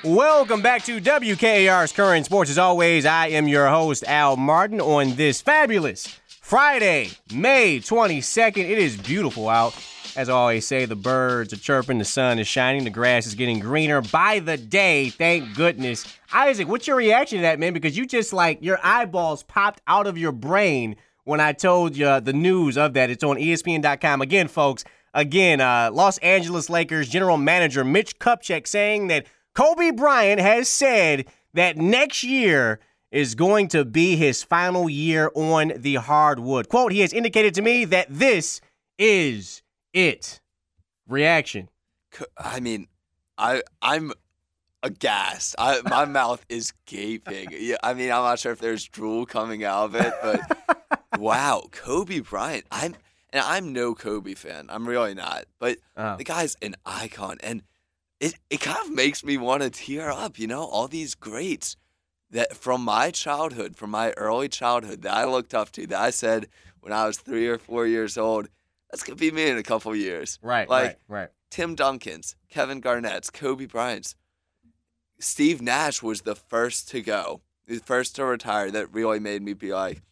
Welcome back to W K A R's Current Sports. As always, I am your host, Al Martin, on this fabulous Friday, May twenty-second. It is beautiful out. As I always say, the birds are chirping, the sun is shining, the grass is getting greener by the day, thank goodness. Isaac, what's your reaction to that, man? Because you just, like, your eyeballs popped out of your brain when I told you the news of that. It's on E S P N dot com. Again, folks, again, uh, Los Angeles Lakers general manager Mitch Kupchak saying that Kobe Bryant has said that next year is going to be his final year on the hardwood. Quote, he has indicated to me that this is it. Reaction. I mean, I, I'm aghast. I, my mouth is gaping. Yeah, I mean, I'm not sure if there's drool coming out of it, but wow, Kobe Bryant. I'm and I'm no Kobe fan. I'm really not. But Oh. the guy's an icon, and it, it kind of makes me want to tear up, you know, all these greats that from my childhood, from my early childhood that I looked up to, that I said when I was three or four years old, that's going to be me in a couple years. Right, like, right, right. Tim Duncan's, Kevin Garnett's, Kobe Bryant's. Steve Nash was the first to go, the first to retire. That really made me be like,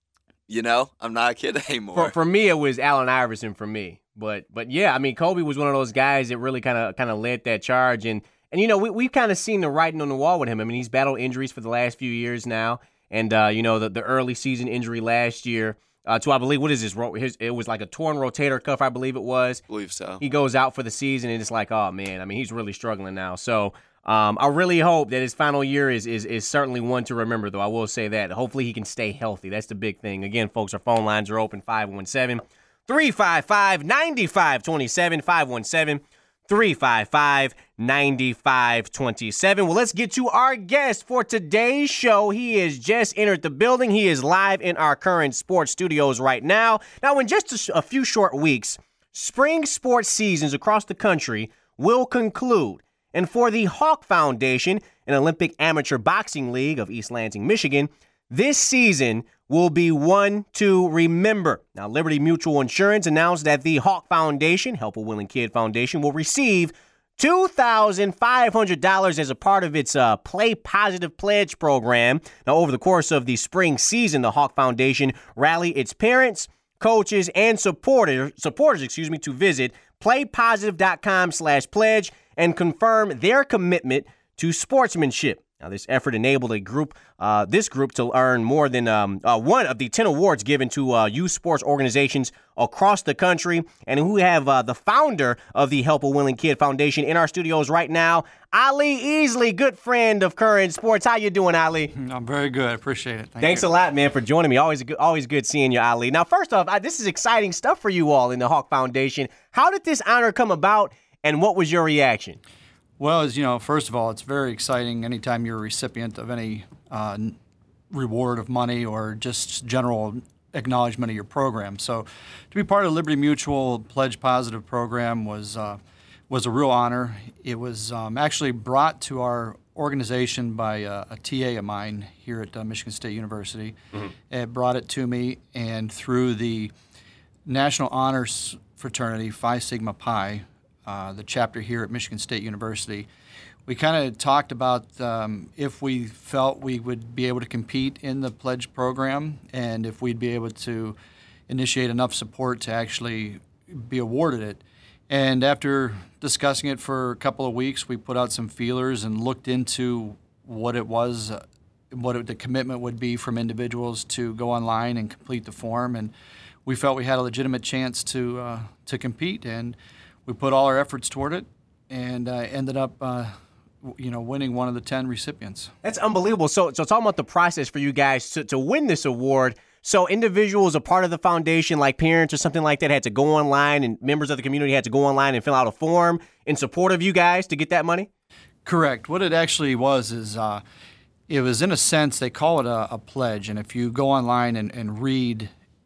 you know, I'm not a kid anymore. For, for me, it was Allen Iverson for me. But but yeah, I mean, Kobe was one of those guys that really kind of kind of led that charge. And, and you know, we, we've kind of seen the writing on the wall with him. I mean, he's battled injuries for the last few years now. And, uh, you know, the, the early season injury last year uh, to, I believe, what is this? His, it was like a torn rotator cuff, I believe it was. I believe so. He goes out for the season, and it's like, oh, man, I mean, he's really struggling now. So um, I really hope that his final year is, is is certainly one to remember, though. I will say that. Hopefully he can stay healthy. That's the big thing. Again, folks, our phone lines are open, five one seven, three five five, nine five two seven, five one seven, three five five, nine five two seven. Well, let's get to our guest for today's show. He has just entered the building. He is live in our Current Sports studios right now. Now, in just a, a few short weeks, spring sports seasons across the country will conclude. And for the Hawk Foundation, an Olympic amateur boxing league of East Lansing, Michigan, this season will be one to remember. Now, Liberty Mutual Insurance announced that the Hawk Foundation, Help a Willing Kid Foundation, will receive two thousand five hundred dollars as a part of its uh, Play Positive Pledge program. Now, over the course of the spring season, the Hawk Foundation rallied its parents, coaches, and supporters, supporters, excuse me, to visit playpositive.com slash pledge and confirm their commitment to sportsmanship. Now, this effort enabled a group, uh, this group, to earn more than um, uh, one of the ten awards given to uh, youth sports organizations across the country, and who have uh, the founder of the Help a Willing Kid Foundation in our studios right now, Ali Easley, good friend of Current Sports. How you doing, Ali? I'm very good. Appreciate it. Thank Thanks you. a lot, man, for joining me. Always good, always good seeing you, Ali. Now, first off, I, this is exciting stuff for you all in the Hawk Foundation. How did this honor come about, and what was your reaction? Well, as you know, first of all, it's very exciting anytime you're a recipient of any uh, reward of money or just general acknowledgement of your program. So to be part of the Liberty Mutual Pledge Positive program was uh, was a real honor. It was um, actually brought to our organization by uh, a T A of mine here at uh, Michigan State University. Mm-hmm. It brought it to me, and through the National Honors Fraternity, Phi Sigma Pi, Uh, the chapter here at Michigan State University, we kind of talked about um, if we felt we would be able to compete in the pledge program and if we'd be able to initiate enough support to actually be awarded it. And after discussing it for a couple of weeks, we put out some feelers and looked into what it was, uh, what it, the commitment would be from individuals to go online and complete the form. And we felt we had a legitimate chance to uh, to compete, and we put all our efforts toward it, and uh, ended up, uh, you know, winning one of the ten recipients. That's unbelievable. So, so talking about the process for you guys to, to win this award. So, individuals, a part of the foundation, like parents or something like that, had to go online, and members of the community had to go online and fill out a form in support of you guys to get that money. Correct. What it actually was is, uh, it was in a sense they call it a, a pledge, and if you go online and, and read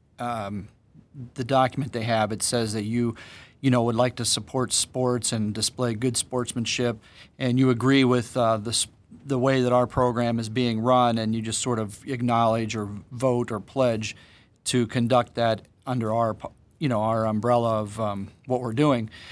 um, the document they have, it says that you. you know, would like to support sports and display good sportsmanship, and you agree with uh, the the way that our program is being run, and you just sort of acknowledge or vote or pledge to conduct that under our, you know, our umbrella of um, what we're doing.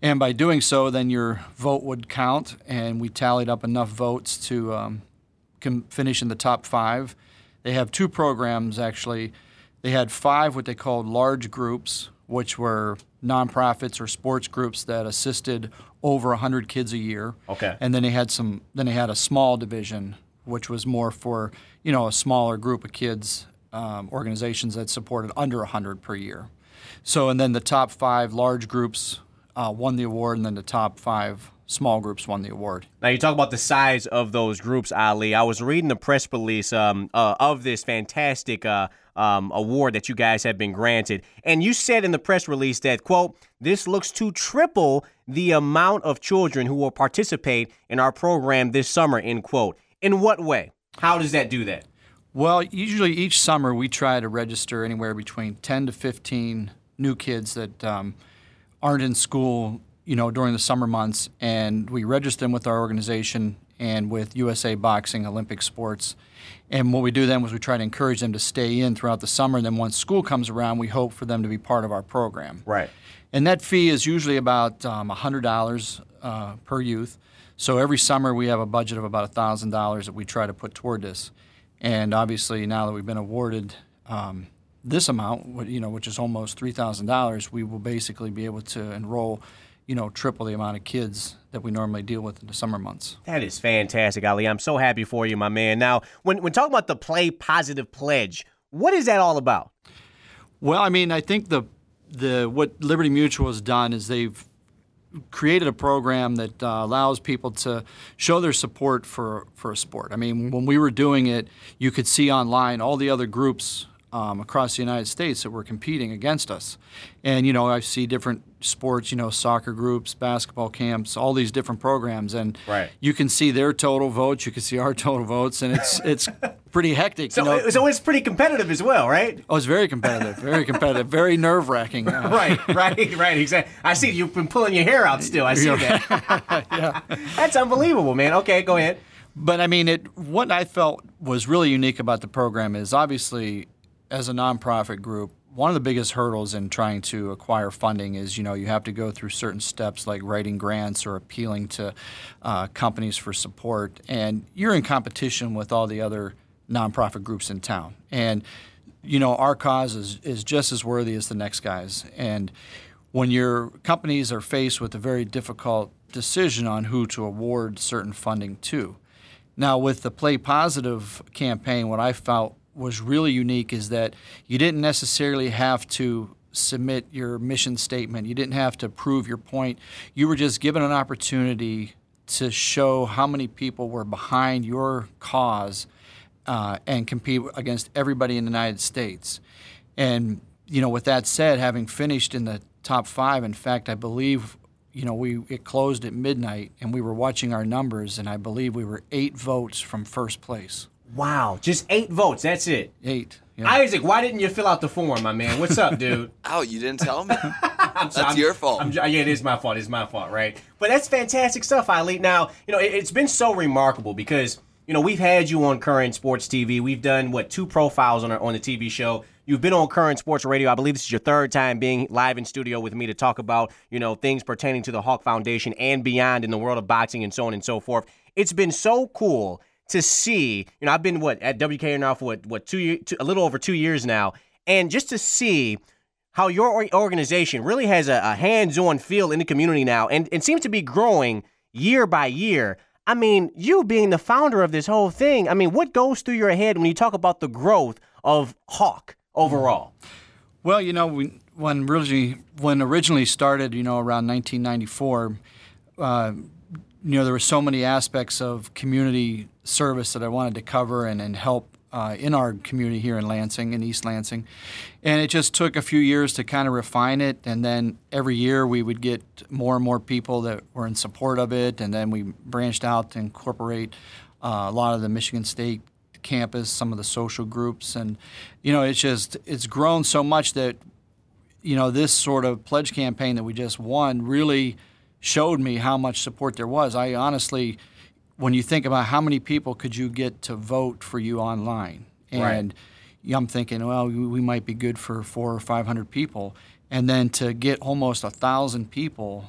And by doing so, then your vote would count, and we tallied up enough votes to um, com- finish in the top five. They have two programs, actually. They had five what they called large groups, which were nonprofits or sports groups that assisted over one hundred kids a year. Okay. And then they had some. Then they had a small division, which was more for, you know, a smaller group of kids, um, organizations that supported under one hundred per year. So, and then the top five large groups uh, won the award, and then the top five small groups won the award. Now, you talk about the size of those groups, Ali. I was reading the press release um, uh, of this fantastic uh, um, award that you guys have been granted. And you said in the press release that, quote, this looks to triple the amount of children who will participate in our program this summer, end quote. In what way? How does that do that? Well, usually each summer we try to register anywhere between ten to fifteen new kids that um, aren't in school, you know, during the summer months, and we register them with our organization and with U S A Boxing Olympic Sports. And what we do then was we try to encourage them to stay in throughout the summer, and then once school comes around, we hope for them to be part of our program. Right. And that fee is usually about um, one hundred dollars uh, per youth. So every summer we have a budget of about one thousand dollars that we try to put toward this. And obviously now that we've been awarded um, this amount, you know, which is almost three thousand dollars, we will basically be able to enroll, you know, triple the amount of kids that we normally deal with in the summer months. That is fantastic, Ali. I'm so happy for you, my man. Now, when, when talking about the Play Positive Pledge, what is that all about? Well, I mean, I think the the what Liberty Mutual has done is they've created a program that uh, allows people to show their support for, for a sport. I mean, when we were doing it, you could see online all the other groups um, across the United States that were competing against us. And, you know, I see different sports, you know, soccer groups, basketball camps, all these different programs. And right. you can see their total votes, you can see our total votes, and it's it's pretty hectic. So, you know? so it's pretty competitive as well, right? Oh, it's very competitive, very competitive, very nerve-wracking. Uh, right, right, right, exactly. I see you've been pulling your hair out still. I see that. Yeah. That's unbelievable, man. Okay, go ahead. But, I mean, it. What I felt was really unique about the program is obviously, as a nonprofit group, one of the biggest hurdles in trying to acquire funding is, you know, you have to go through certain steps like writing grants or appealing to uh, companies for support. And you're in competition with all the other nonprofit groups in town. And, you know, our cause is, is just as worthy as the next guy's. And when your companies are faced with a very difficult decision on who to award certain funding to. Now, with the Play Positive campaign, what I felt was really unique is that you didn't necessarily have to submit your mission statement. You didn't have to prove your point. You were just given an opportunity to show how many people were behind your cause uh, and compete against everybody in the United States. And, you know, with that said, having finished in the top five, in fact, I believe, you know, we it closed at midnight, and we were watching our numbers, and I believe we were eight votes from first place. Wow, just eight votes. That's it. Eight. Yeah. Isaac, why didn't you fill out the form, my man? What's up, dude? Oh, you didn't tell me? I'm That's I'm, your fault. I'm, yeah, it is my fault. It's my fault, right? But that's fantastic stuff, Ali. Now, you know, it, it's been so remarkable because, you know, we've had you on Current Sports T V. We've done, what, two profiles on our, on the T V show. You've been on Current Sports Radio. I believe this is your third time being live in studio with me to talk about, you know, things pertaining to the Hawk Foundation and beyond in the world of boxing and so on and so forth. It's been so cool to see, you know, I've been, what, at W K R now for, what, what two, year, two, a little over two years now, and just to see how your organization really has a, a hands-on feel in the community now and, and seems to be growing year by year. I mean, you being the founder of this whole thing, I mean, what goes through your head when you talk about the growth of Hawk overall? Well, you know, we, when originally when originally started, you know, around nineteen ninety-four, uh, you know, there were so many aspects of community service that I wanted to cover and, and help uh, in our community here in Lansing, in East Lansing. And it just took a few years to kind of refine it. And then every year we would get more and more people that were in support of it. And then we branched out to incorporate uh, a lot of the Michigan State campus, some of the social groups. And, you know, it's just, it's grown so much that, you know, this sort of pledge campaign that we just won really showed me how much support there was. I honestly, when you think about how many people could you get to vote for you online, and right. I'm thinking, well, we might be good for four or five hundred people, and then to get almost a thousand people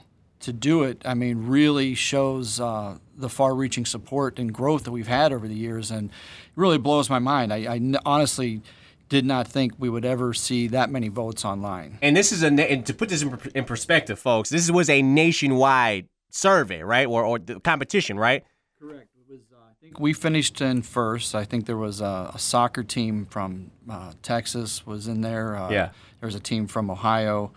to do it, I mean, really shows uh, the far-reaching support and growth that we've had over the years, and it really blows my mind. I, I n- honestly did not think we would ever see that many votes online. And this is a, and to put this in, in perspective, folks, this was a nationwide survey, right, or, or the competition, right? Correct. It was. Uh, I think we finished in first. I think there was a, a soccer team from uh, Texas was in there. Uh, yeah. There was a team from Ohio.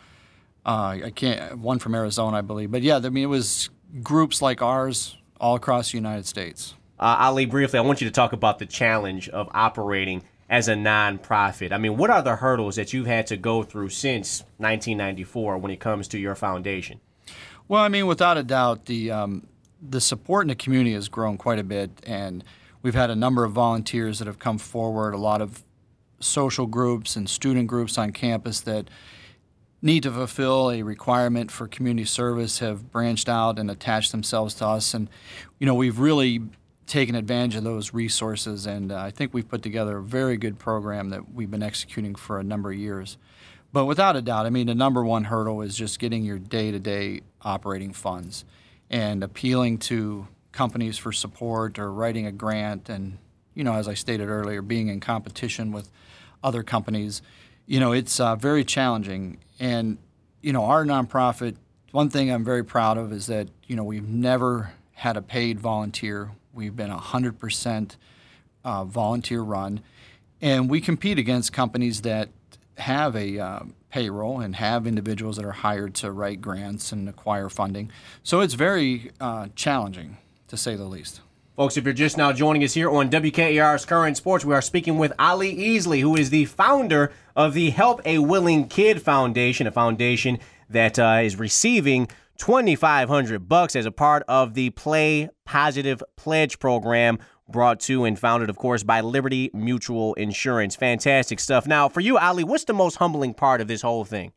Uh, I can't. One from Arizona, I believe. But yeah, I mean, it was groups like ours all across the United States. Uh, Ali, briefly, I want you to talk about the challenge of operating as a nonprofit. I mean, what are the hurdles that you've had to go through since nineteen ninety-four when it comes to your foundation? Well, I mean, without a doubt, the um, the support in the community has grown quite a bit, and we've had a number of volunteers that have come forward, a lot of social groups and student groups on campus that need to fulfill a requirement for community service have branched out and attached themselves to us. And, you know, we've really taken advantage of those resources, and uh, I think we've put together a very good program that we've been executing for a number of years. But without a doubt, I mean, the number one hurdle is just getting your day-to-day operating funds and appealing to companies for support or writing a grant and, you know, as I stated earlier, being in competition with other companies. You know, it's uh, very challenging. And, you know, our nonprofit, one thing I'm very proud of is that, you know, we've never had a paid volunteer. We've been one hundred percent uh, volunteer run. And we compete against companies that have a uh, payroll and have individuals that are hired to write grants and acquire funding. So it's very uh, challenging, to say the least. Folks, if you're just now joining us here on W K A R's Current Sports, we are speaking with Ali Easley, who is the founder of the Help a Willing Kid Foundation, a foundation that uh, is receiving twenty-five hundred bucks as a part of the Play Positive Pledge program, brought to and founded, of course, by Liberty Mutual Insurance. Fantastic stuff. Now, for you, Ali, what's the most humbling part of this whole thing?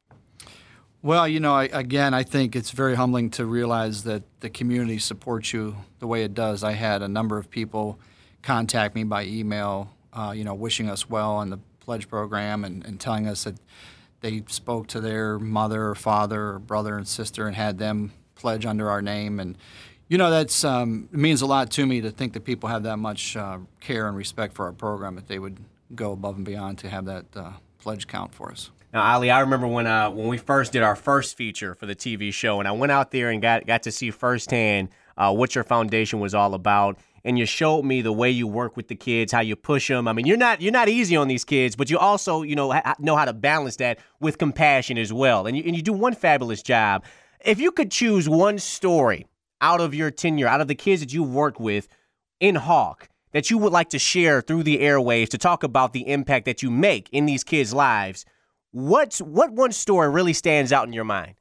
Well, you know, I, again, I think it's very humbling to realize that the community supports you the way it does. I had a number of people contact me by email, uh, you know, wishing us well on the pledge program and, and telling us that they spoke to their mother or father or brother and sister and had them pledge under our name. And, you know, that's um, it means a lot to me to think that people have that much uh, care and respect for our program, that they would go above and beyond to have that uh, pledge count for us. Now, Ali, I remember when uh, when we first did our first feature for the T V show, and I went out there and got got to see firsthand uh, what your foundation was all about. And you showed me the way you work with the kids, how you push them. I mean, you're not you're not easy on these kids, but you also, you know, ha- know how to balance that with compassion as well. And you, and you do one fabulous job. If you could choose one story out of your tenure, out of the kids that you've worked with in Hawk, that you would like to share through the airwaves to talk about the impact that you make in these kids' lives, What's, what one story really stands out in your mind?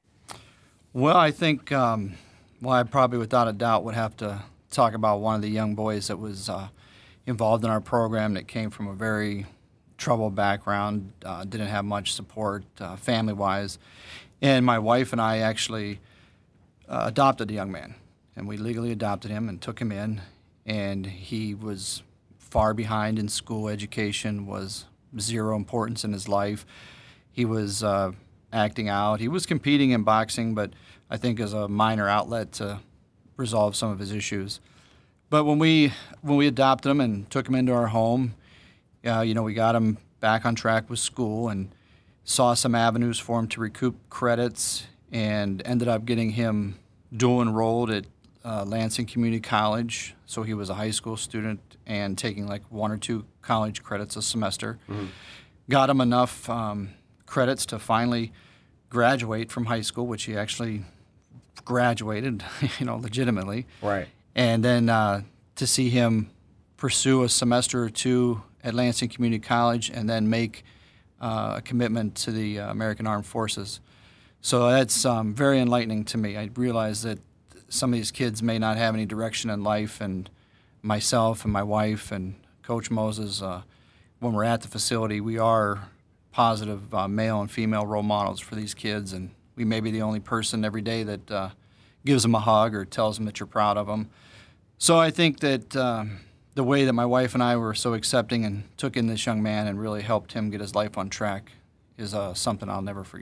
Well, I think, um, well, I probably without a doubt would have to talk about one of the young boys that was uh, involved in our program that came from a very troubled background, uh, didn't have much support uh, family-wise. And my wife and I actually uh, adopted a young man, and we legally adopted him and took him in. And he was far behind in school education, was zero importance in his life. He was uh, acting out. He was competing in boxing, but I think as a minor outlet to resolve some of his issues. But when we when we adopted him and took him into our home, uh, you know, we got him back on track with school and saw some avenues for him to recoup credits, and ended up getting him dual enrolled at uh, Lansing Community College. So he was a high school student and taking like one or two college credits a semester. Mm-hmm. Got him enough Um, credits to finally graduate from high school, which he actually graduated, you know, legitimately. Right. And then uh, to see him pursue a semester or two at Lansing Community College and then make uh, a commitment to the uh, American Armed Forces. So that's um, very enlightening to me. I realize that some of these kids may not have any direction in life, and myself and my wife and Coach Moses, uh, when we're at the facility, we are positive uh, male and female role models for these kids, and we may be the only person every day that uh, gives them a hug or tells them that you're proud of them. So I think that uh, the way that my wife and I were so accepting and took in this young man and really helped him get his life on track is uh, something I'll never forget.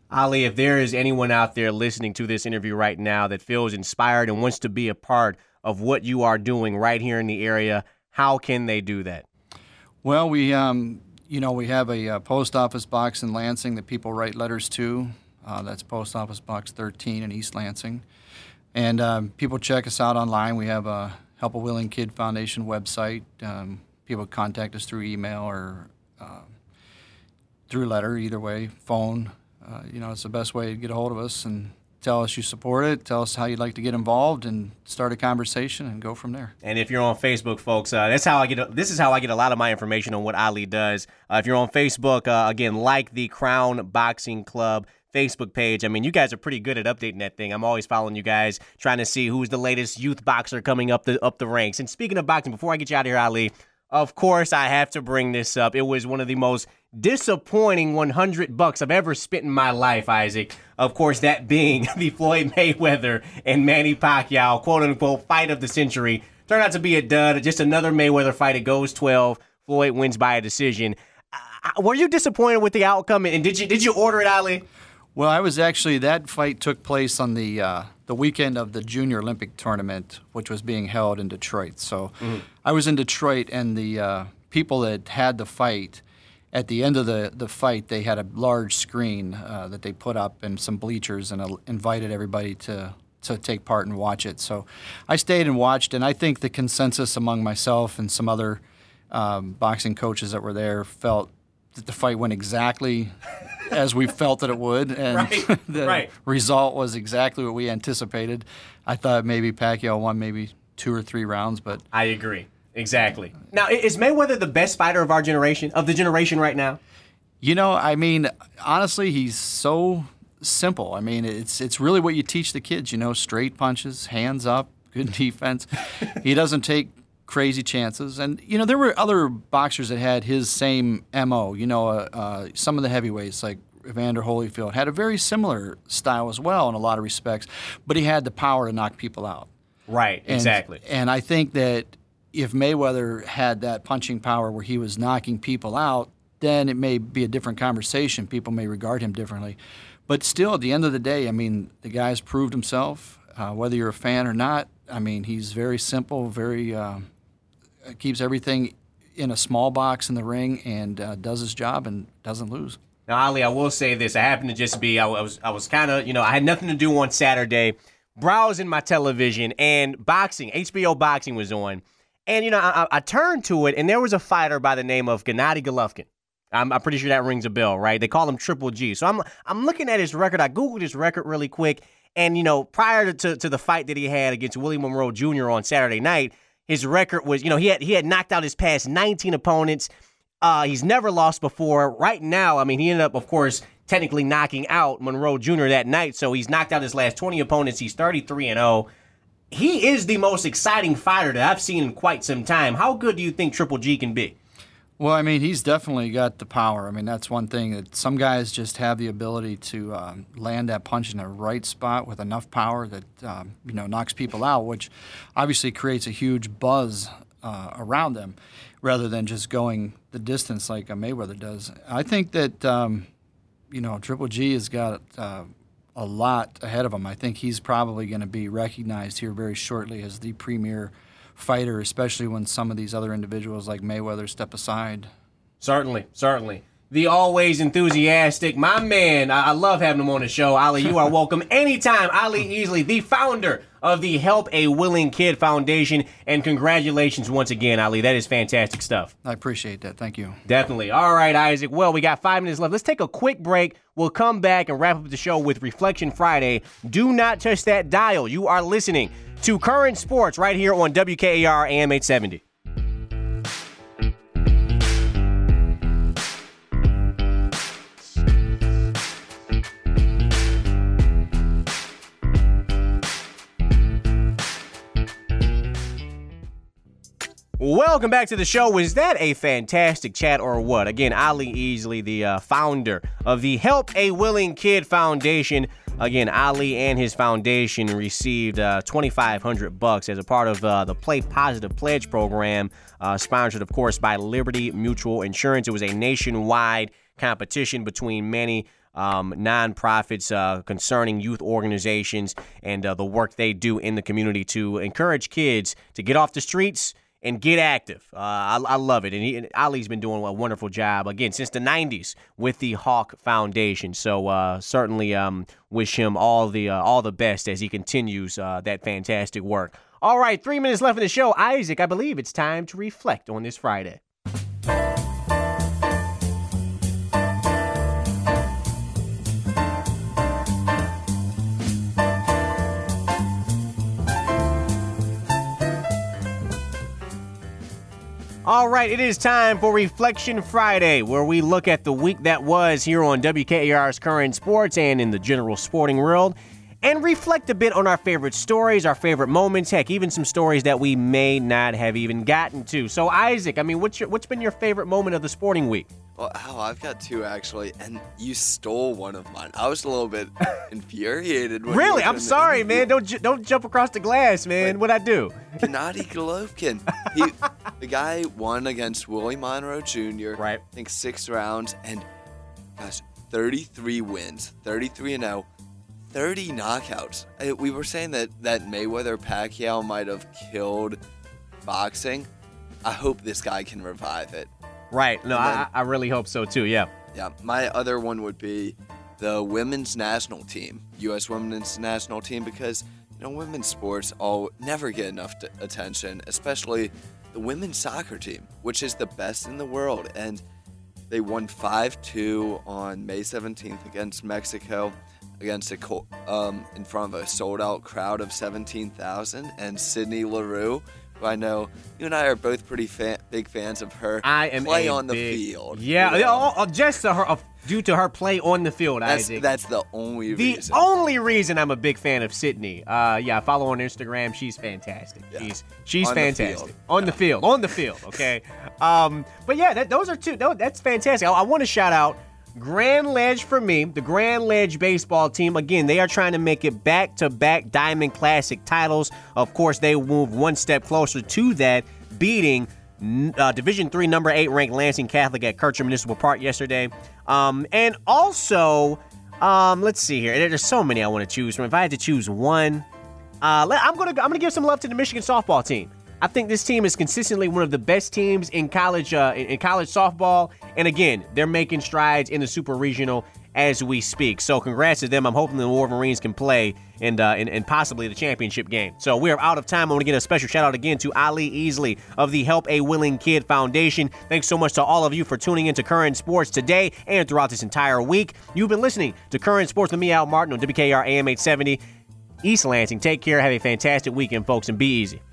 Ali, if there is anyone out there listening to this interview right now that feels inspired and wants to be a part of what you are doing right here in the area, how can they do that? Well, we, um, you know, we have a uh, post office box in Lansing that people write letters to. Uh, that's Post Office Box thirteen in East Lansing. And um, people check us out online. We have a Help a Willing Kid Foundation website. Um, people contact us through email or uh, through letter, either way, phone. Uh, you know, it's the best way to get a hold of us and tell us you support it, tell us how you'd like to get involved, and start a conversation and go from there. And if you're on Facebook, folks, uh, that's how I get. This is how I get a lot of my information on what Ali does. Uh, if you're on Facebook, uh, again, like the Crown Boxing Club Facebook page. I mean, you guys are pretty good at updating that thing. I'm always following you guys, trying to see who's the latest youth boxer coming up the up the ranks. And speaking of boxing, before I get you out of here, Ali, of course I have to bring this up. It was one of the most disappointing one hundred bucks I've ever spent in my life, Isaac. Of course, that being the Floyd Mayweather and Manny Pacquiao, quote-unquote, fight of the century. Turned out to be a dud. Just another Mayweather fight. It goes twelve. Floyd wins by a decision. Uh, were you disappointed with the outcome? And did you did you order it, Ali? Well, I was actually, that fight took place on the uh, the weekend of the Junior Olympic Tournament, which was being held in Detroit. So mm-hmm. I was in Detroit, and the uh, people that had the fight, at the end of the, the fight, they had a large screen uh, that they put up and some bleachers and uh, invited everybody to, to take part and watch it. So I stayed and watched, and I think the consensus among myself and some other um, boxing coaches that were there felt that the fight went exactly as we felt that it would, and right. the right. result was exactly what we anticipated. I thought maybe Pacquiao won maybe two or three rounds, but I agree. Exactly. Now, is Mayweather the best fighter of our generation, of the generation right now? You know, I mean, honestly, he's so simple. I mean, it's it's really what you teach the kids, you know, straight punches, hands up, good defense. He doesn't take crazy chances. And, you know, there were other boxers that had his same M O. You know, uh, uh, some of the heavyweights, like Evander Holyfield, had a very similar style as well in a lot of respects, but he had the power to knock people out. Right, and, exactly. And I think that if Mayweather had that punching power where he was knocking people out, then it may be a different conversation. People may regard him differently. But still, at the end of the day, I mean, the guy's proved himself, uh, whether you're a fan or not. I mean, he's very simple, very uh, keeps everything in a small box in the ring, and uh, does his job and doesn't lose. Now, Ali, I will say this. I happened to just be, I was, I was kind of, you know, I had nothing to do on Saturday, browsing my television, and boxing, H B O Boxing was on. And, you know, I, I turned to it, and there was a fighter by the name of Gennady Golovkin. I'm, I'm pretty sure that rings a bell, right? They call him Triple G. So I'm I'm looking at his record. I Googled his record really quick. And, you know, prior to, to the fight that he had against Willie Monroe Junior on Saturday night, his record was, you know, he had he had knocked out his past nineteen opponents. Uh, he's never lost before. Right now, I mean, he ended up, of course, technically knocking out Monroe Junior that night. So he's knocked out his last twenty opponents. He's thirty-three and oh. He is the most exciting fighter that I've seen in quite some time. How good do you think Triple G can be? Well, I mean, he's definitely got the power. I mean, that's one thing that some guys just have the ability to um, land that punch in the right spot with enough power that, um, you know, knocks people out, which obviously creates a huge buzz uh, around them rather than just going the distance like a Mayweather does. I think that, um, you know, Triple G has got uh, a lot ahead of him. I think he's probably going to be recognized here very shortly as the premier fighter, especially when some of these other individuals like Mayweather step aside. Certainly, certainly. The always enthusiastic, my man, I, I love having him on the show. Ali, you are welcome anytime. Ali Easley, the founder of the Help a Willing Kid Foundation, and congratulations once again, Ali. That is fantastic stuff. I appreciate that. Thank you. Definitely. All right, Isaac. Well, we got five minutes left. Let's take a quick break. We'll come back and wrap up the show with Reflection Friday. Do not touch that dial. You are listening to Current Sports right here on W K A R A M eight seventy. Welcome back to the show. Was that a fantastic chat or what? Again, Ali Easley, the uh, founder of the Help a Willing Kid Foundation. Again, Ali and his foundation received uh, twenty-five hundred bucks as a part of uh, the Play Positive Pledge program, uh, sponsored, of course, by Liberty Mutual Insurance. It was a nationwide competition between Manny um, nonprofits uh, concerning youth organizations and uh, the work they do in the community to encourage kids to get off the streets and get active. Uh, I, I love it. And, he, and Ali's been doing a wonderful job, again, since the nineties with the Hawk Foundation. So uh, certainly um, wish him all the uh, all the best as he continues uh, that fantastic work. All right, three minutes left in the show. Isaac, I believe it's time to reflect on this Friday. All right, it is time for Reflection Friday, where we look at the week that was here on W K A R's Current Sports and in the general sporting world, and reflect a bit on our favorite stories, our favorite moments, heck, even some stories that we may not have even gotten to. So, Isaac, I mean, what's your, what's been your favorite moment of the sporting week? Well, Al, I've got two, actually, and you stole one of mine. I was a little bit infuriated. When Really? you I'm sorry, man. Don't ju- don't jump across the glass, man. What'd I do? Gennady Golovkin. He, the guy won against Willie Monroe Junior Right. I think six rounds, and, gosh, thirty-three wins, thirty-three and oh, thirty knockouts. Uh, We were saying that, that Mayweather-Pacquiao might have killed boxing. I hope this guy can revive it. Right. No, And then- I, I really hope so, too, yeah. Yeah, my other one would be the women's national team, U S women's national team, because, you know, women's sports all never get enough t- attention, especially the women's soccer team, which is the best in the world. And they won five two on May seventeenth against Mexico, against a co- um, in front of a sold-out crowd of seventeen thousand, and Sydney Leroux, who I know you and I are both pretty fan- big fans of her, I am play a on the big- field. Yeah, you know? oh, oh, just to her, uh, due to her play on the field, That's, Isaac. that's the only the reason. only reason I'm a big fan of Sydney. Uh, yeah, I follow her on Instagram. She's fantastic. Yeah. She's she's On the fantastic field. on the field. On the field. Okay. um, but yeah, that, those are two. No, that's fantastic. I, I want to shout out Grand Ledge for me, the Grand Ledge baseball team. Again, they are trying to make it back-to-back Diamond Classic titles. Of course, they moved one step closer to that, beating uh, Division three number eight ranked Lansing Catholic at Kircher Municipal Park yesterday. Um, and also, um, let's see here. There's so many I want to choose from. If I had to choose one, uh, let, I'm gonna I'm gonna give some love to the Michigan softball team. I think this team is consistently one of the best teams in college uh, in, in college softball. And again, they're making strides in the super regional as we speak. So congrats to them. I'm hoping the Wolverines can play and, uh, and, and possibly the championship game. So we are out of time. I want to get a special shout out again to Ali Easley of the Help a Willing Kid Foundation. Thanks so much to all of you for tuning into Current Sports today and throughout this entire week. You've been listening to Current Sports with me, Al Martin, on W K R A M eight seventy East Lansing. Take care. Have a fantastic weekend, folks, and be easy.